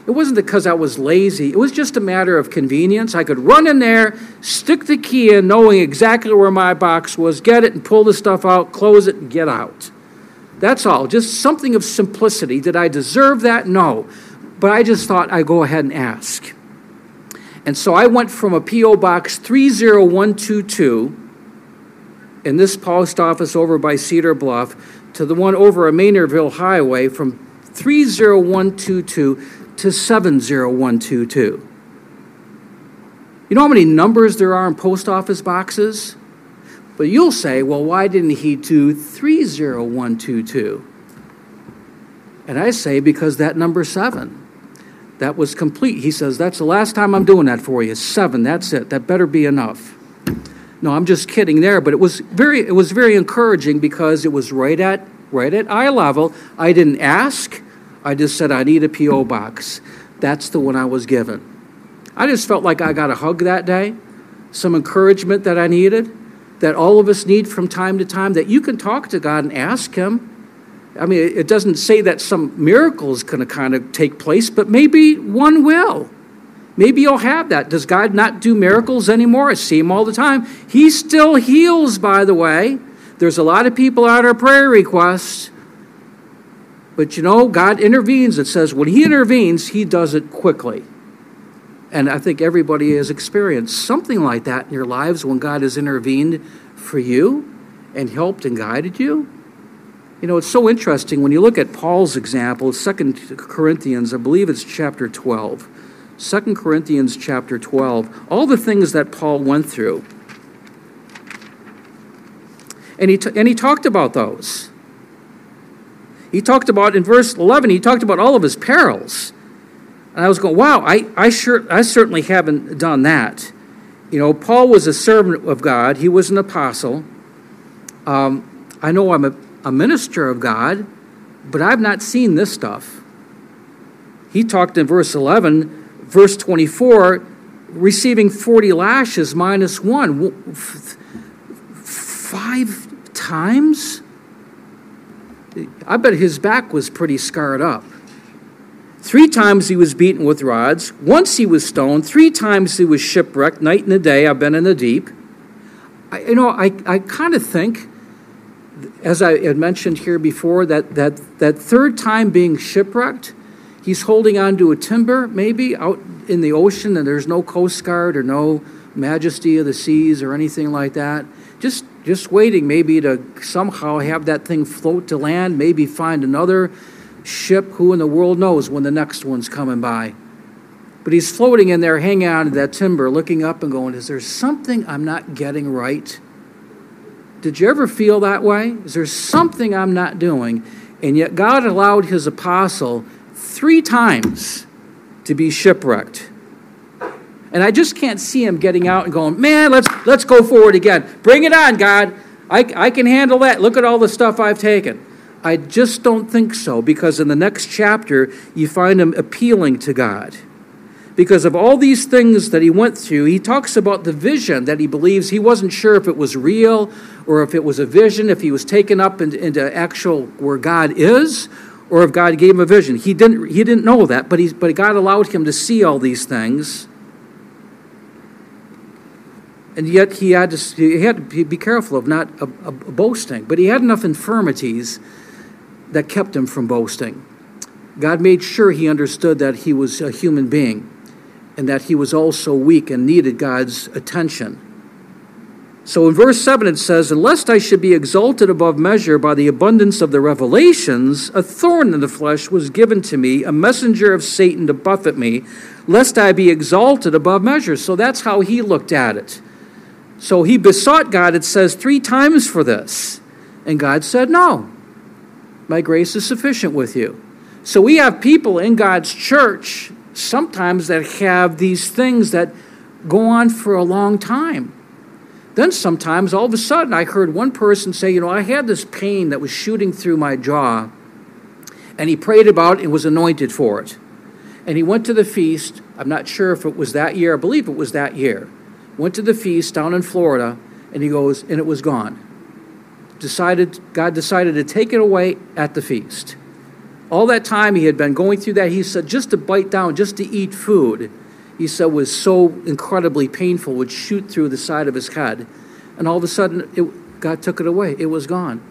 It wasn't because I was lazy. It was just a matter of convenience. I could run in there, stick the key in, knowing exactly where my box was, get it and pull the stuff out, close it and get out. That's all. Just something of simplicity. Did I deserve that? No. But I just thought I'd go ahead and ask. And so I went from a P.O. Box 30122 in this post office over by Cedar Bluff to the one over at Maynardville Highway from 30122 to 70122. You know how many numbers there are in post office boxes? But you'll say, well, why didn't he do 30122? And I say, because that number 7, that was complete. He says, that's the last time I'm doing that for you. 7, that's it. That better be enough. No, I'm just kidding there, but it was very encouraging because it was right at eye level. I didn't ask. I just said, I need a P.O. box. That's the one I was given. I just felt like I got a hug that day, some encouragement that I needed, that all of us need from time to time, that you can talk to God and ask him. I mean, it doesn't say that some miracle is going to kind of take place, but maybe one will. Maybe you'll have that. Does God not do miracles anymore? I see him all the time. He still heals, by the way. There's a lot of people out our prayer requests. But you know, God intervenes. It says when he intervenes, he does it quickly. And I think everybody has experienced something like that in your lives when God has intervened for you and helped and guided you. You know, it's so interesting when you look at Paul's example, 2 Corinthians, I believe it's chapter 12. 2 Corinthians chapter 12, all the things that Paul went through. And he talked about those. He talked about, in verse 11, he talked about all of his perils. And I was going, wow, I certainly haven't done that. You know, Paul was a servant of God. He was an apostle. I know I'm a minister of God, but I've not seen this stuff. He talked in verse 11, verse 24, receiving 40 lashes minus 1. 5 times? I bet his back was pretty scarred up. 3 times he was beaten with rods. Once he was stoned. 3 times he was shipwrecked. Night and a day I've been in the deep. I kind of think, as I had mentioned here before, that third time being shipwrecked, he's holding on to a timber, maybe, out in the ocean, and there's no Coast Guard or no Majesty of the Seas or anything like that. Just waiting maybe to somehow have that thing float to land, maybe find another ship. Who in the world knows when the next one's coming by. But he's floating in there, hanging on to that timber, looking up and going, is there something I'm not getting right? Did you ever feel that way? Is there something I'm not doing? And yet God allowed his apostle 3 times to be shipwrecked. And I just can't see him getting out and going, man, let's go forward again. Bring it on, God. I can handle that. Look at all the stuff I've taken. I just don't think so, because in the next chapter, you find him appealing to God. Because of all these things that he went through, he talks about the vision that he believes. He wasn't sure if it was real or if it was a vision, if he was taken up into actual where God is, or if God gave him a vision. He didn't know that, but God allowed him to see all these things. And yet he had to be careful of not boasting. But he had enough infirmities that kept him from boasting. God made sure he understood that he was a human being and that he was also weak and needed God's attention. So in verse 7 it says, "And lest I should be exalted above measure by the abundance of the revelations, a thorn in the flesh was given to me, a messenger of Satan to buffet me, lest I be exalted above measure." So that's how he looked at it. So he besought God, it says, 3 times for this. And God said, no, my grace is sufficient with you. So we have people in God's church sometimes that have these things that go on for a long time. Then sometimes, all of a sudden, I heard one person say, I had this pain that was shooting through my jaw, and he prayed about it and was anointed for it. And he went to the feast. I'm not sure if it was that year. I believe it was that year. Went to the feast down in Florida, and he goes, and it was gone. God decided to take it away at the feast. All that time he had been going through that, he said just to bite down, just to eat food, he said was so incredibly painful, would shoot through the side of his head. And all of a sudden, God took it away. It was gone.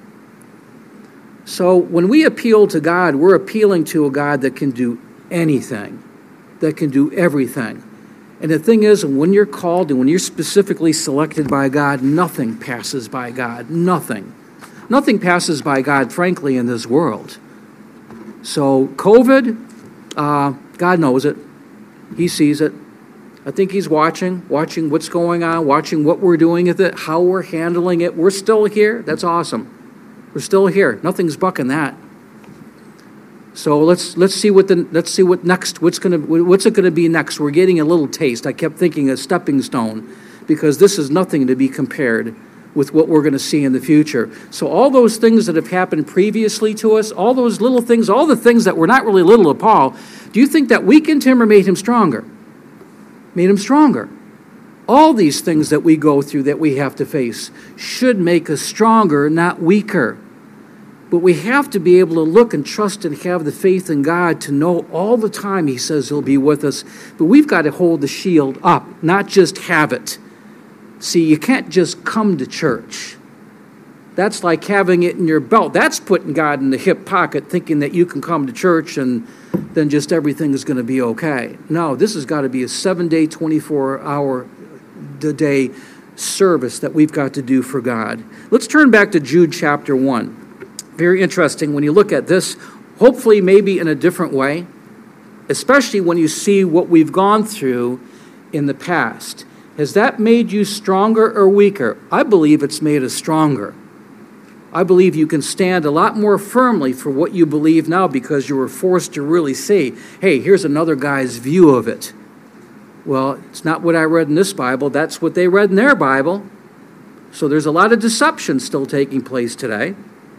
So when we appeal to God, we're appealing to a God that can do anything, that can do everything. And the thing is, when you're called and when you're specifically selected by God, nothing passes by God. Nothing. Nothing passes by God, frankly, in this world. So COVID, God knows it. He sees it. I think he's watching what's going on, watching what we're doing with it, how we're handling it. We're still here. That's awesome. We're still here. Nothing's bucking that. So let's see what next. What's it gonna be next? We're getting a little taste. I kept thinking a stepping stone, because this is nothing to be compared with what we're going to see in the future. So all those things that have happened previously to us, all those little things, all the things that were not really little to Paul, do you think that weakened him or made him stronger? Made him stronger. All these things that we go through, that we have to face, should make us stronger, not weaker. But we have to be able to look and trust and have the faith in God to know all the time he says he'll be with us. But we've got to hold the shield up, not just have it. See, you can't just come to church. That's like having it in your belt. That's putting God in the hip pocket, thinking that you can come to church and then just everything is going to be okay. No, this has got to be a 7-day, 24-hour-a-day service that we've got to do for God. Let's turn back to Jude chapter 1. Very interesting when you look at this, hopefully maybe in a different way, especially when you see what we've gone through in the past. Has that made you stronger or weaker? I believe it's made us stronger. I believe you can stand a lot more firmly for what you believe now because you were forced to really see, hey, here's another guy's view of it. Well, it's not what I read in this Bible. That's what they read in their Bible. So there's a lot of deception still taking place today.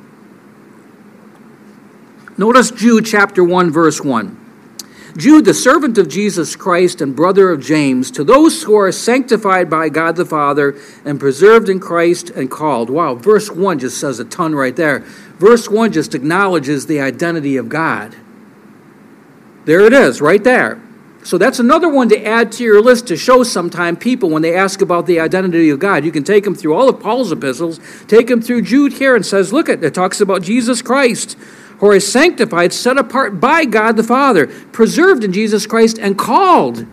Notice Jude chapter 1, verse 1. Jude, the servant of Jesus Christ and brother of James, to those who are sanctified by God the Father and preserved in Christ and called. Wow, verse 1 just says a ton right there. Verse 1 just acknowledges the identity of God. There it is, right there. So that's another one to add to your list to show sometime people when they ask about the identity of God. You can take them through all of Paul's epistles, take them through Jude here and says, look, it talks about Jesus Christ, who are sanctified, set apart by God the Father, preserved in Jesus Christ, and called.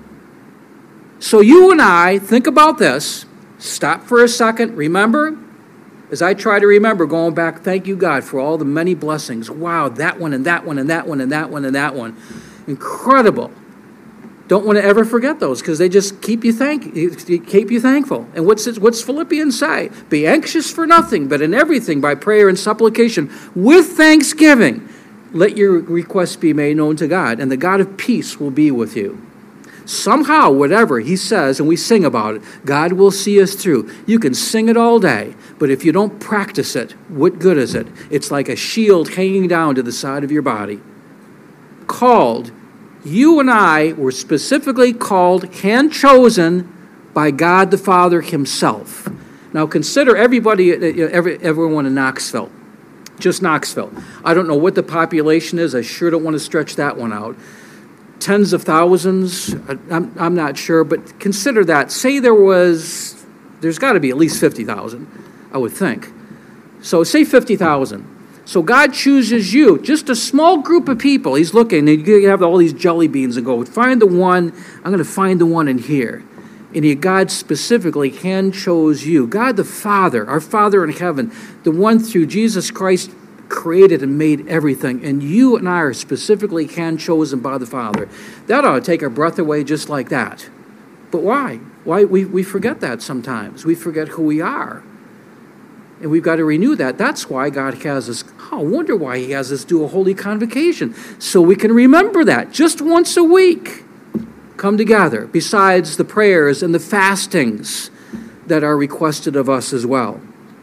So you and I, think about this. Stop for a second. Remember, as I try to remember, going back, thank you, God, for all the many blessings. Wow, that one and that one and that one and that one and that one. Incredible. Don't want to ever forget those because they just keep you thankful. And what's Philippians say? Be anxious for nothing, but in everything by prayer and supplication with thanksgiving. Let your requests be made known to God, and the God of peace will be with you. Somehow, whatever he says, and we sing about it, God will see us through. You can sing it all day, but if you don't practice it, what good is it? It's like a shield hanging down to the side of your body. Called. You and I were specifically called, hand-chosen by God the Father himself. Now consider everyone in Knoxville, just Knoxville. I don't know what the population is. I sure don't want to stretch that one out. Tens of thousands, I'm not sure, but consider that. Say there's got to be at least 50,000, I would think. So say 50,000. So God chooses you, just a small group of people. He's looking, and you have all these jelly beans and go, find the one, I'm going to find the one in here. And God specifically hand chose you. God the Father, our Father in heaven, the one through Jesus Christ created and made everything. And you and I are specifically hand chosen by the Father. That ought to take our breath away just like that. But why? Why we forget that sometimes. We forget who we are. And we've got to renew that. That's why God has us. I wonder why he has us do a holy convocation. So we can remember that just once a week. Come together, besides the prayers and the fastings that are requested of us as well.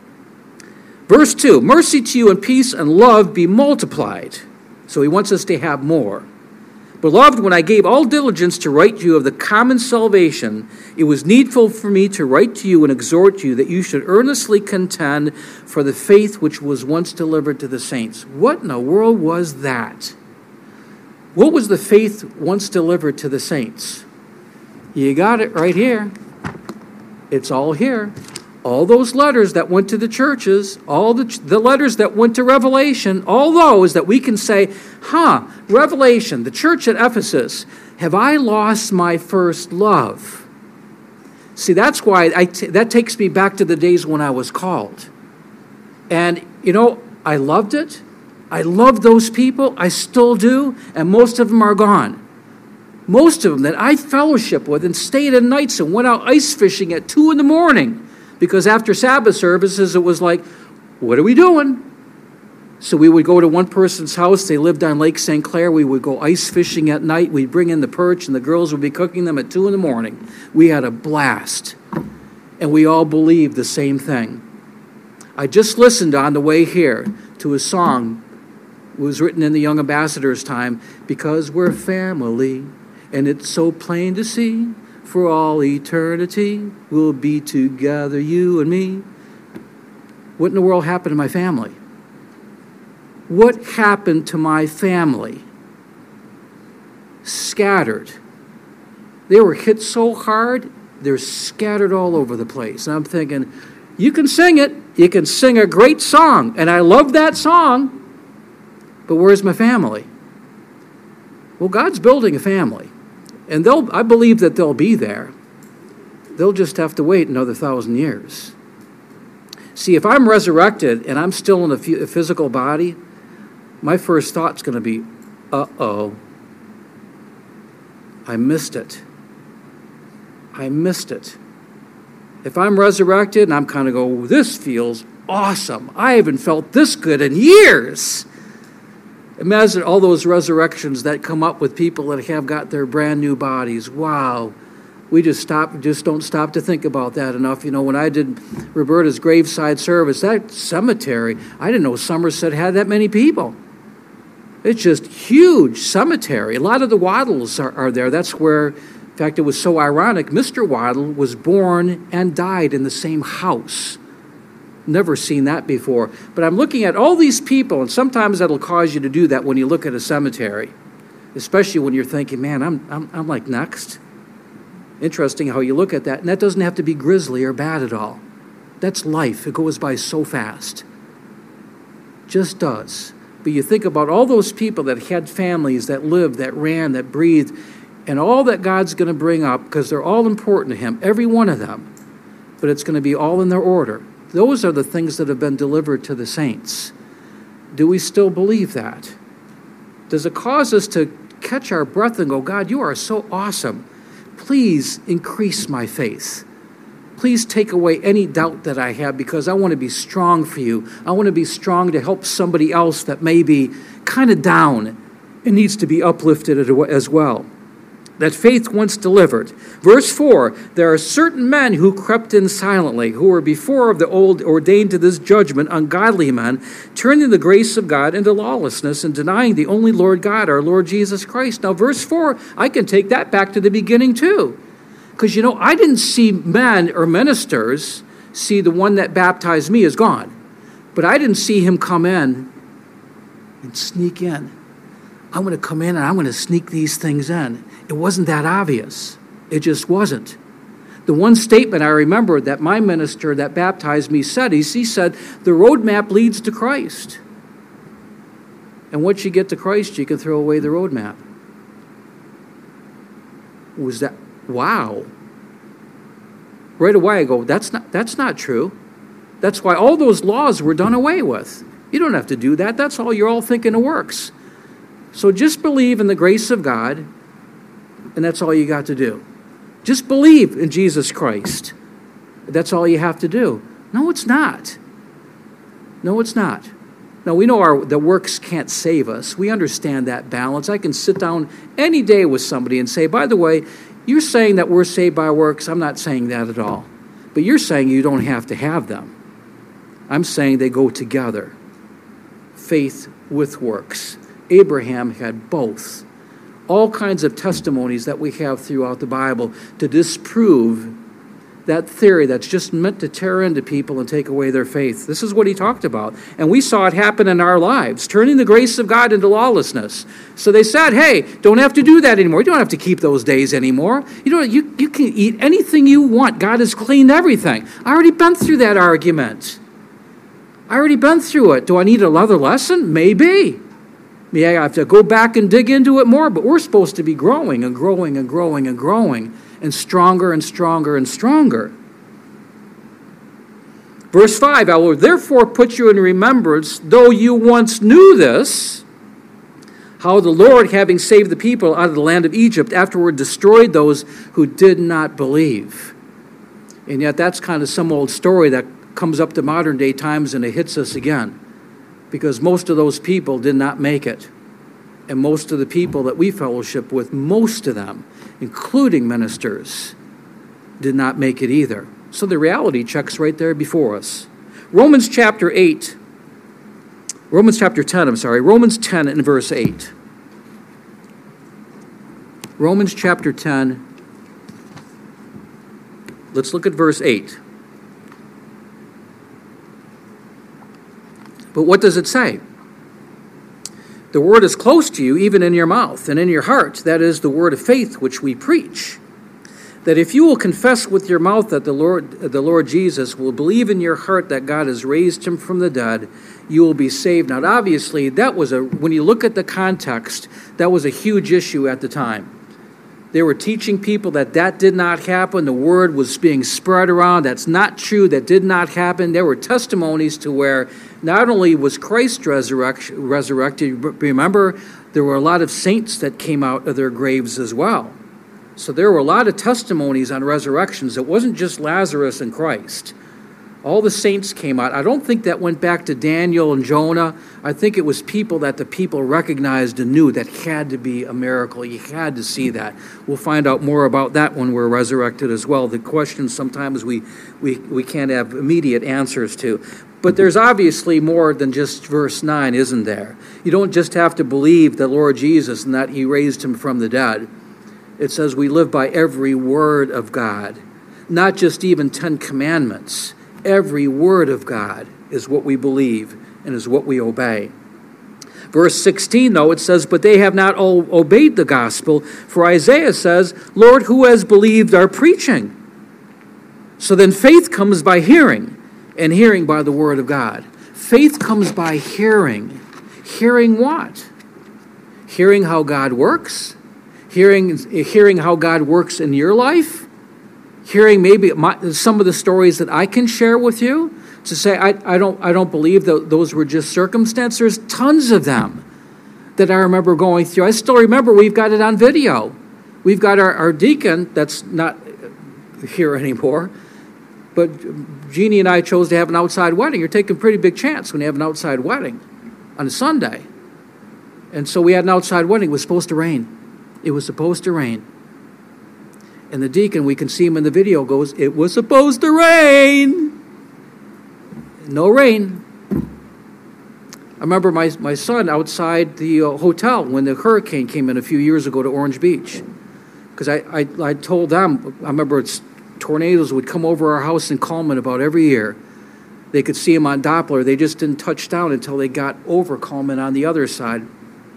Verse 2, mercy to you and peace and love be multiplied. So he wants us to have more. Beloved, when I gave all diligence to write to you of the common salvation, it was needful for me to write to you and exhort you that you should earnestly contend for the faith which was once delivered to the saints. What in the world was that? What was the faith once delivered to the saints? You got it right here. It's all here. All those letters that went to the churches, all the letters that went to Revelation, all those that we can say, Revelation, the church at Ephesus, have I lost my first love? See, that's why that takes me back to the days when I was called. And, I loved it. I loved those people. I still do. And most of them are gone. Most of them that I fellowship with and stayed at nights and went out ice fishing at 2 a.m. Because after Sabbath services, it was like, what are we doing? So we would go to one person's house. They lived on Lake St. Clair. We would go ice fishing at night. We'd bring in the perch, and the girls would be cooking them at 2 a.m. We had a blast. And we all believed the same thing. I just listened on the way here to a song. It was written in the Young Ambassadors' time, because we're family, and it's so plain to see, for all eternity, we'll be together, you and me. What in the world happened to my family? What happened to my family? Scattered. They were hit so hard, they're scattered all over the place. And I'm thinking, you can sing it. You can sing a great song, and I love that song. But where's my family? Well, God's building a family. And I believe that they'll be there. They'll just have to wait another 1,000 years. See, if I'm resurrected and I'm still in a physical body, my first thought's going to be, uh-oh, I missed it. I missed it. If I'm resurrected and I'm kind of go, this feels awesome. I haven't felt this good in years. Imagine all those resurrections that come up with people that have got their brand new bodies. Wow. We just don't stop to think about that enough. When I did Roberta's graveside service, that cemetery, I didn't know Somerset had that many people. It's just huge cemetery. A lot of the Waddles are there. That's where, in fact, it was so ironic, Mr. Waddle was born and died in the same house. Never seen that before. But I'm looking at all these people, and sometimes that'll cause you to do that when you look at a cemetery, especially when you're thinking, man, I'm like next. Interesting how you look at that. And that doesn't have to be grisly or bad at all. That's life. It goes by so fast. Just does. But you think about all those people that had families, that lived, that ran, that breathed, and all that God's going to bring up, because they're all important to him, every one of them. But it's going to be all in their order. Those are the things that have been delivered to the saints. Do we still believe that? Does it cause us to catch our breath and go, God, you are so awesome. Please increase my faith. Please take away any doubt that I have, because I want to be strong for you. I want to be strong to help somebody else that may be kind of down and needs to be uplifted as well. That faith once delivered. Verse 4, there are certain men who crept in silently, who were before of the old ordained to this judgment, ungodly men, turning the grace of God into lawlessness and denying the only Lord God, our Lord Jesus Christ. Now, verse 4, I can take that back to the beginning too. Because, I didn't see men or ministers see the one that baptized me is gone. But I didn't see him come in and sneak in. I'm going to come in and I'm going to sneak these things in. It wasn't that obvious. It just wasn't. The one statement I remember that my minister that baptized me said, he said, the roadmap leads to Christ. And once you get to Christ, you can throw away the roadmap. Was that, wow. Right away I go, that's not true. That's why all those laws were done away with. You don't have to do that. That's all you're all thinking it works. So just believe in the grace of God, and that's all you got to do. Just believe in Jesus Christ. That's all you have to do. No, it's not. No, it's not. Now, we know the works can't save us. We understand that balance. I can sit down any day with somebody and say, by the way, you're saying that we're saved by works. I'm not saying that at all. But you're saying you don't have to have them. I'm saying they go together. Faith with works. Abraham had both. All kinds of testimonies that we have throughout the Bible to disprove that theory that's just meant to tear into people and take away their faith. This is what he talked about. And we saw it happen in our lives, turning the grace of God into lawlessness. So they said, hey, don't have to do that anymore. You don't have to keep those days anymore. You can eat anything you want. God has cleaned everything. I already been through that argument. I already been through it. Do I need another lesson? Maybe. Maybe I have to go back and dig into it more, but we're supposed to be growing and growing and growing and growing and stronger and stronger and stronger. Verse 5, I will therefore put you in remembrance, though you once knew this, how the Lord, having saved the people out of the land of Egypt, afterward destroyed those who did not believe. And yet that's kind of some old story that comes up to modern day times and it hits us again. Because most of those people did not make it. And most of the people that we fellowship with, most of them, including ministers, did not make it either. So the reality check's right there before us. Romans chapter 10 and verse 8. Romans chapter 10, let's look at verse 8. But what does it say? The word is close to you, even in your mouth and in your heart. That is the word of faith which we preach. That if you will confess with your mouth that the Lord Jesus, will believe in your heart that God has raised him from the dead, you will be saved. Now, obviously, when you look at the context, that was a huge issue at the time. They were teaching people that did not happen. The word was being spread around. That's not true. That did not happen. There were testimonies to where not only was Christ resurrected, but remember, there were a lot of saints that came out of their graves as well. So there were a lot of testimonies on resurrections. It wasn't just Lazarus and Christ. All the saints came out. I don't think that went back to Daniel and Jonah. I think it was people that the people recognized and knew that had to be a miracle. You had to see that. We'll find out more about that when we're resurrected as well. The questions sometimes we can't have immediate answers to. But there's obviously more than just verse 9, isn't there? You don't just have to believe the Lord Jesus and that he raised him from the dead. It says we live by every word of God, not just even 10 commandments. Every word of God is what we believe and is what we obey. Verse 16, though, it says, but they have not all obeyed the gospel. For Isaiah says, Lord, who has believed our preaching? So then faith comes by hearing, and hearing by the word of God. Faith comes by hearing. Hearing what? Hearing how God works? Hearing how God works in your life? Hearing maybe some of the stories that I can share with you to say I don't believe that those were just circumstances. There's tons of them that I remember going through. I still remember we've got it on video. We've got our deacon that's not here anymore, but Jeannie and I chose to have an outside wedding. You're taking a pretty big chance when you have an outside wedding on a Sunday. And so we had an outside wedding. It was supposed to rain. It was supposed to rain. And the deacon, we can see him in the video, goes, it was supposed to rain. No rain. I remember my son outside the hotel when the hurricane came in a few years ago to Orange Beach. Because I told them, I remember tornadoes would come over our house in Coleman about every year. They could see them on Doppler. They just didn't touch down until they got over Coleman on the other side.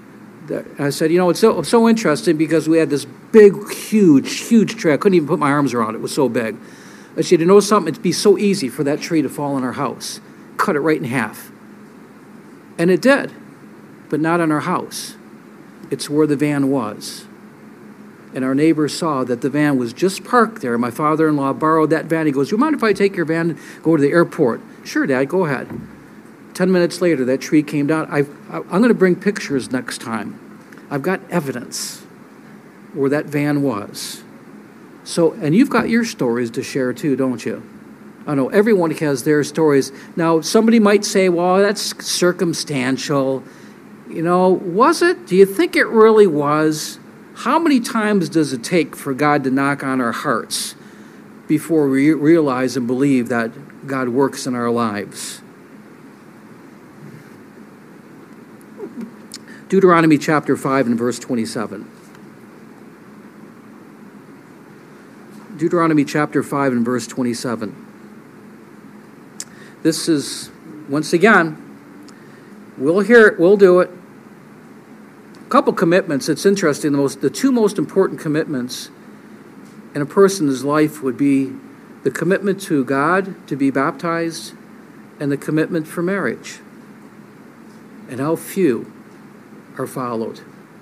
I said, it's so interesting because we had this big, huge tree. I couldn't even put my arms around it. It was so big. I said, something? It'd be so easy for that tree to fall on our house. Cut it right in half. And it did, but not on our house. It's where the van was. And our neighbor saw that the van was just parked there. My father-in-law borrowed that van. He goes, do you mind if I take your van and go to the airport? Sure, Dad, go ahead. 10 minutes later, that tree came down. I'm going to bring pictures next time. I've got evidence where that van was. So, and you've got your stories to share too, don't you? I know everyone has their stories. Now, somebody might say, well, that's circumstantial. Was it? Do you think it really was? How many times does it take for God to knock on our hearts before we realize and believe that God works in our lives? Deuteronomy chapter 5 and verse 27. Deuteronomy chapter 5 and verse 27. This is, once again, we'll hear it, we'll do it. A couple commitments. It's interesting. The two most important commitments in a person's life would be the commitment to God to be baptized and the commitment for marriage. And how few are followed.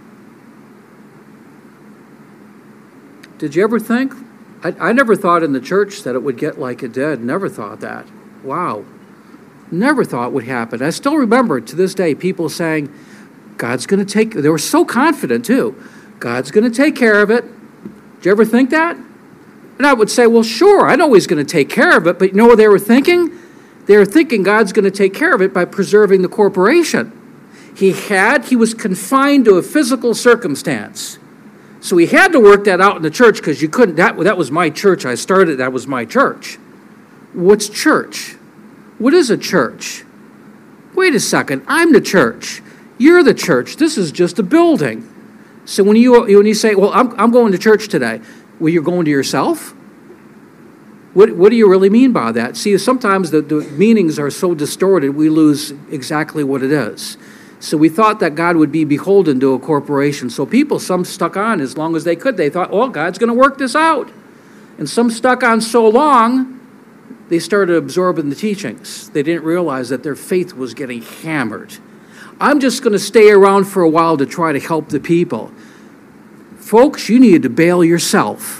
Did you ever think? I never thought in the church that it would get like it did. Never thought that. Wow. Never thought it would happen. I still remember to this day people saying, God's going to take, they were so confident too, God's going to take care of it. Did you ever think that? And I would say, well, sure, I know he's going to take care of it, but you know what they were thinking? They were thinking God's going to take care of it by preserving the corporation. He was confined to a physical circumstance. So he had to work that out in the church because you couldn't, that was my church. I started, that was my church. What's church? What is a church? Wait a second, I'm the church. You're the church. This is just a building. So when you say, well, I'm going to church today, well, you're going to yourself? What do you really mean by that? See, sometimes the meanings are so distorted, we lose exactly what it is. So we thought that God would be beholden to a corporation. So some stuck on as long as they could. They thought, well, God's going to work this out. And some stuck on so long, they started absorbing the teachings. They didn't realize that their faith was getting hammered. I'm just going to stay around for a while to try to help the people. Folks, you need to bail yourself.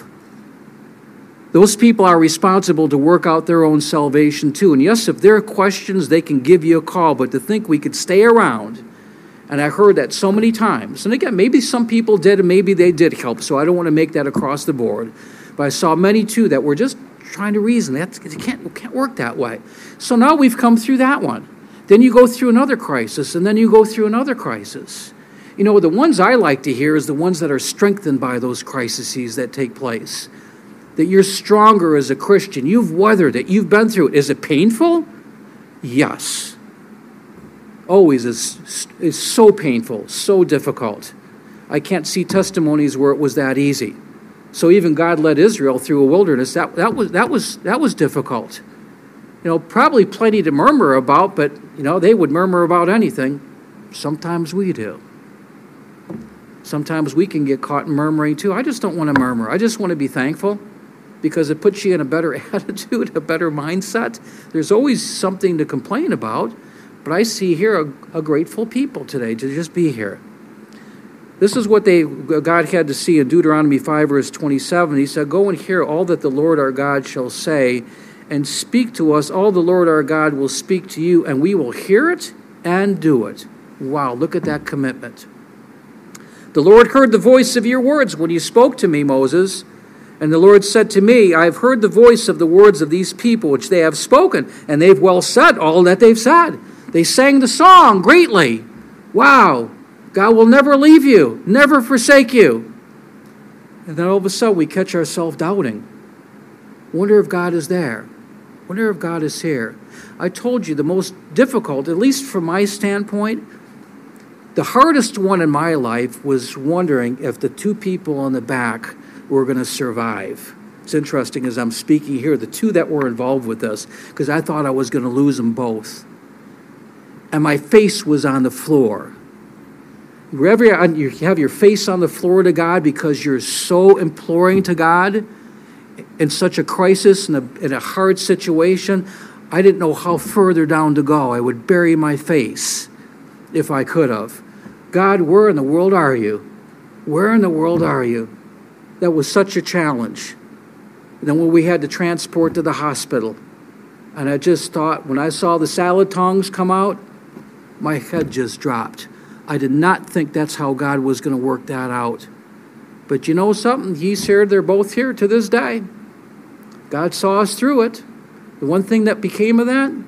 Those people are responsible to work out their own salvation too. And yes, if there are questions, they can give you a call. But to think we could stay around, and I heard that so many times. And again, maybe some people did and maybe they did help, so I don't want to make that across the board. But I saw many too that were just trying to reason. It can't work that way. So now we've come through that one. Then you go through another crisis, and then you go through another crisis. You know, the ones I like to hear is the ones that are strengthened by those crises that take place. That you're stronger as a Christian. You've weathered it. You've been through it. Is it painful? Yes. Always is so painful, so difficult. I can't see testimonies where it was that easy. So even God led Israel through a wilderness. That was difficult. You know, probably plenty to murmur about, but, you know, they would murmur about anything. Sometimes we do. Sometimes we can get caught in murmuring too. I just don't want to murmur. I just want to be thankful because it puts you in a better attitude, a better mindset. There's always something to complain about, but I see here a grateful people today to just be here. This is what God had to see in Deuteronomy 5, verse 27. He said, go and hear all that the Lord our God shall say, and speak to us. All the Lord our God will speak to you, and we will hear it and do it. Wow, look at that commitment. The Lord heard the voice of your words when you spoke to me, Moses. And the Lord said to me, I have heard the voice of the words of these people, which they have spoken, and they've well said all that they've said. They sang the song greatly. Wow, God will never leave you, never forsake you. And then all of a sudden we catch ourselves doubting. Wonder if God is there. Wonder if God is here. I told you the most difficult, at least from my standpoint, the hardest one in my life was wondering if the two people on the back were going to survive. It's interesting as I'm speaking here, the two that were involved with this, because I thought I was going to lose them both. And my face was on the floor. Wherever you have your face on the floor to God because you're so imploring to God in such a crisis, in a hard situation, I didn't know how further down to go. I would bury my face if I could have. God, where in the world are you? Where in the world are you? That was such a challenge. And then when we had to transport to the hospital, and I just thought, when I saw the salad tongs come out, my head just dropped. I did not think that's how God was going to work that out. But you know something? He's here. They're both here to this day. God saw us through it. The one thing that became of that,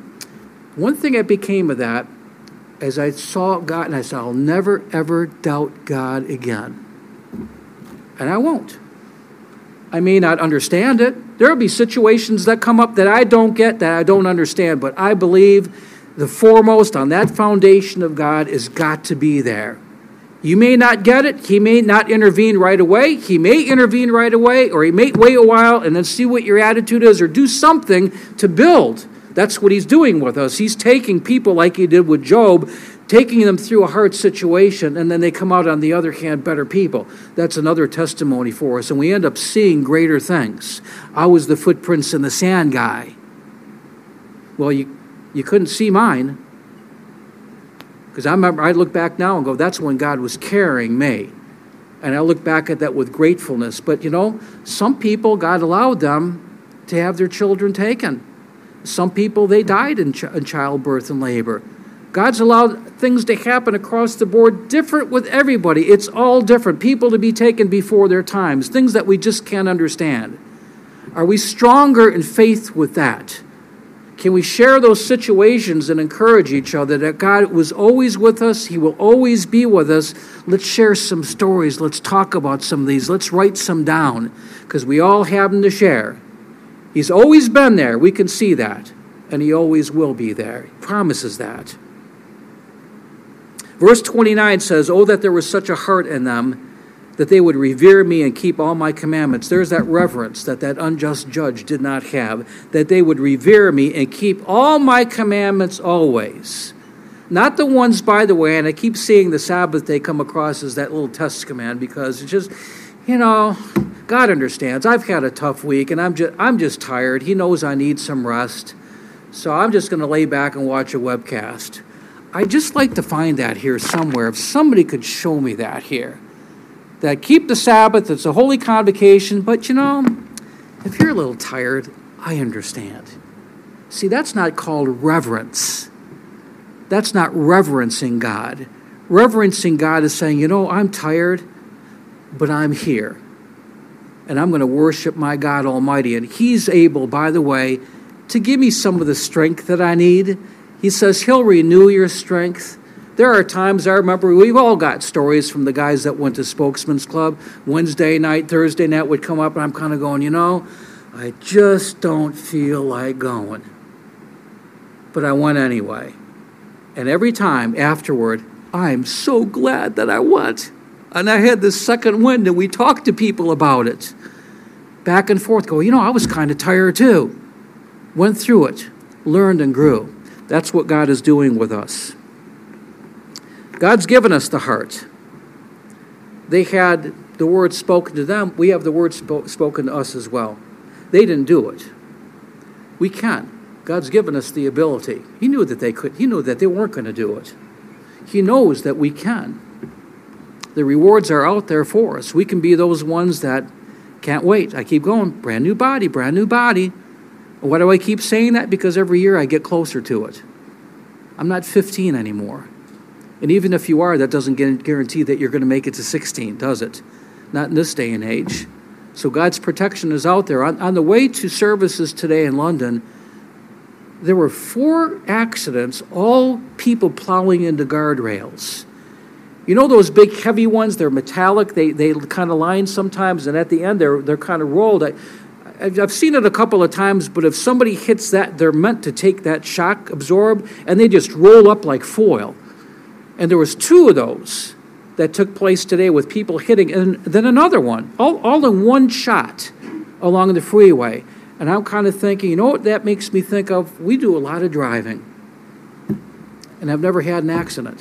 as I saw God, and I said, I'll never, ever doubt God again. And I won't. I may not understand it. There will be situations that come up that I don't get, that I don't understand, but I believe the foremost on that foundation of God has got to be there. You may not get it. He may not intervene right away. He may intervene right away, or he may wait a while and then see what your attitude is, or do something to build. That's what he's doing with us. He's taking people like he did with Job, taking them through a hard situation, and then they come out on the other hand better people. That's another testimony for us, and we end up seeing greater things. I was the footprints in the sand guy. Well, you couldn't see mine. Because I remember, I look back now and go, that's when God was carrying me. And I look back at that with gratefulness. But, some people, God allowed them to have their children taken. Some people, they died in childbirth and labor. God's allowed things to happen across the board, different with everybody. It's all different. People to be taken before their times, things that we just can't understand. Are we stronger in faith with that? Can we share those situations and encourage each other that God was always with us? He will always be with us. Let's share some stories. Let's talk about some of these. Let's write some down because we all have them to share. He's always been there. We can see that. And he always will be there. He promises that. Verse 29 says, "Oh, that there was such a heart in them, that they would revere me and keep all my commandments." There's that reverence that unjust judge did not have, that they would revere me and keep all my commandments always. Not the ones, by the way, and I keep seeing the Sabbath day come across as that little test command because it's just, God understands. I've had a tough week and I'm just tired. He knows I need some rest. So I'm just going to lay back and watch a webcast. I'd just like to find that here somewhere. If somebody could show me that here. That keep the Sabbath, it's a holy convocation, but if you're a little tired, I understand. See, that's not called reverence. That's not reverencing God. Reverencing God is saying, I'm tired, but I'm here. And I'm going to worship my God Almighty. And he's able, by the way, to give me some of the strength that I need. He says he'll renew your strength. There are times, I remember, we've all got stories from the guys that went to Spokesman's Club. Wednesday night, Thursday night would come up, and I'm kind of going, I just don't feel like going. But I went anyway. And every time afterward, I'm so glad that I went. And I had this second wind, and we talked to people about it. Back and forth, go, I was kind of tired too. Went through it, learned and grew. That's what God is doing with us. God's given us the heart. They had the word spoken to them. We have the word spoken to us as well. They didn't do it. We can. God's given us the ability. He knew that they could. He knew that they weren't going to do it. He knows that we can. The rewards are out there for us. We can be those ones that can't wait. I keep going. Brand new body, brand new body. Why do I keep saying that? Because every year I get closer to it. I'm not 15 anymore. And even if you are, that doesn't guarantee that you're going to make it to 16, does it? Not in this day and age. So God's protection is out there. On the way to services today in London, there were 4 accidents, all people plowing into guardrails. Those big heavy ones, they're metallic, they kind of line sometimes, and at the end they're kind of rolled. I've seen it a couple of times, but if somebody hits that, they're meant to take that shock, absorb, and they just roll up like foil. And there was 2 of those that took place today with people hitting, and then another one, all in one shot along the freeway. And I'm kind of thinking, what that makes me think of? We do a lot of driving, and I've never had an accident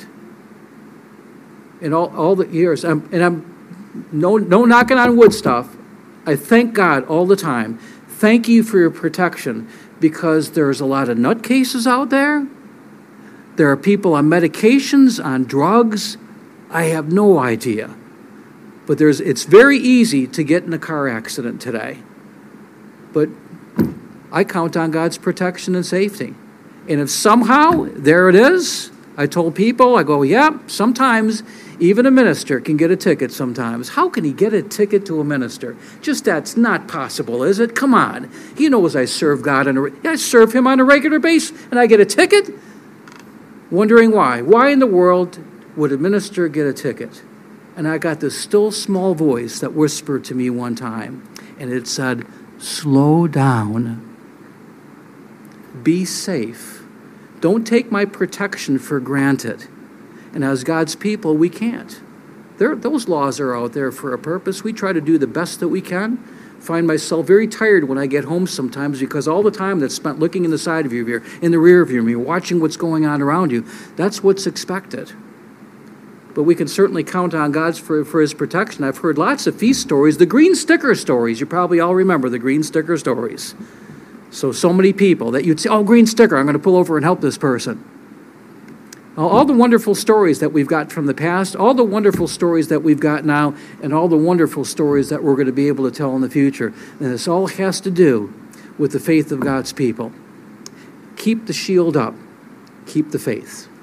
in all the years. I'm no knocking on wood stuff. I thank God all the time. Thank you for your protection, because there's a lot of nutcases out there. There are people on medications, on drugs. I have no idea. But it's very easy to get in a car accident today. But I count on God's protection and safety. And if somehow, there it is, I told people, I go, sometimes even a minister can get a ticket sometimes. How can he get a ticket to a minister? Just that's not possible, is it? Come on. He knows I serve God, I serve him on a regular basis, and I get a ticket? Wondering why. Why in the world would a minister get a ticket? And I got this still small voice that whispered to me one time, and it said, slow down. Be safe. Don't take my protection for granted. And as God's people, we can't. Those laws are out there for a purpose. We try to do the best that we can. Find myself very tired when I get home sometimes because all the time that's spent looking in the side of your mirror, in the rear of your mirror, watching what's going on around you, that's what's expected. But we can certainly count on God for his protection. I've heard lots of feast stories, the green sticker stories. You probably all remember the green sticker stories. So many people that you'd say, oh, green sticker, I'm going to pull over and help this person. All the wonderful stories that we've got from the past, all the wonderful stories that we've got now, and all the wonderful stories that we're going to be able to tell in the future. And this all has to do with the faith of God's people. Keep the shield up. Keep the faith.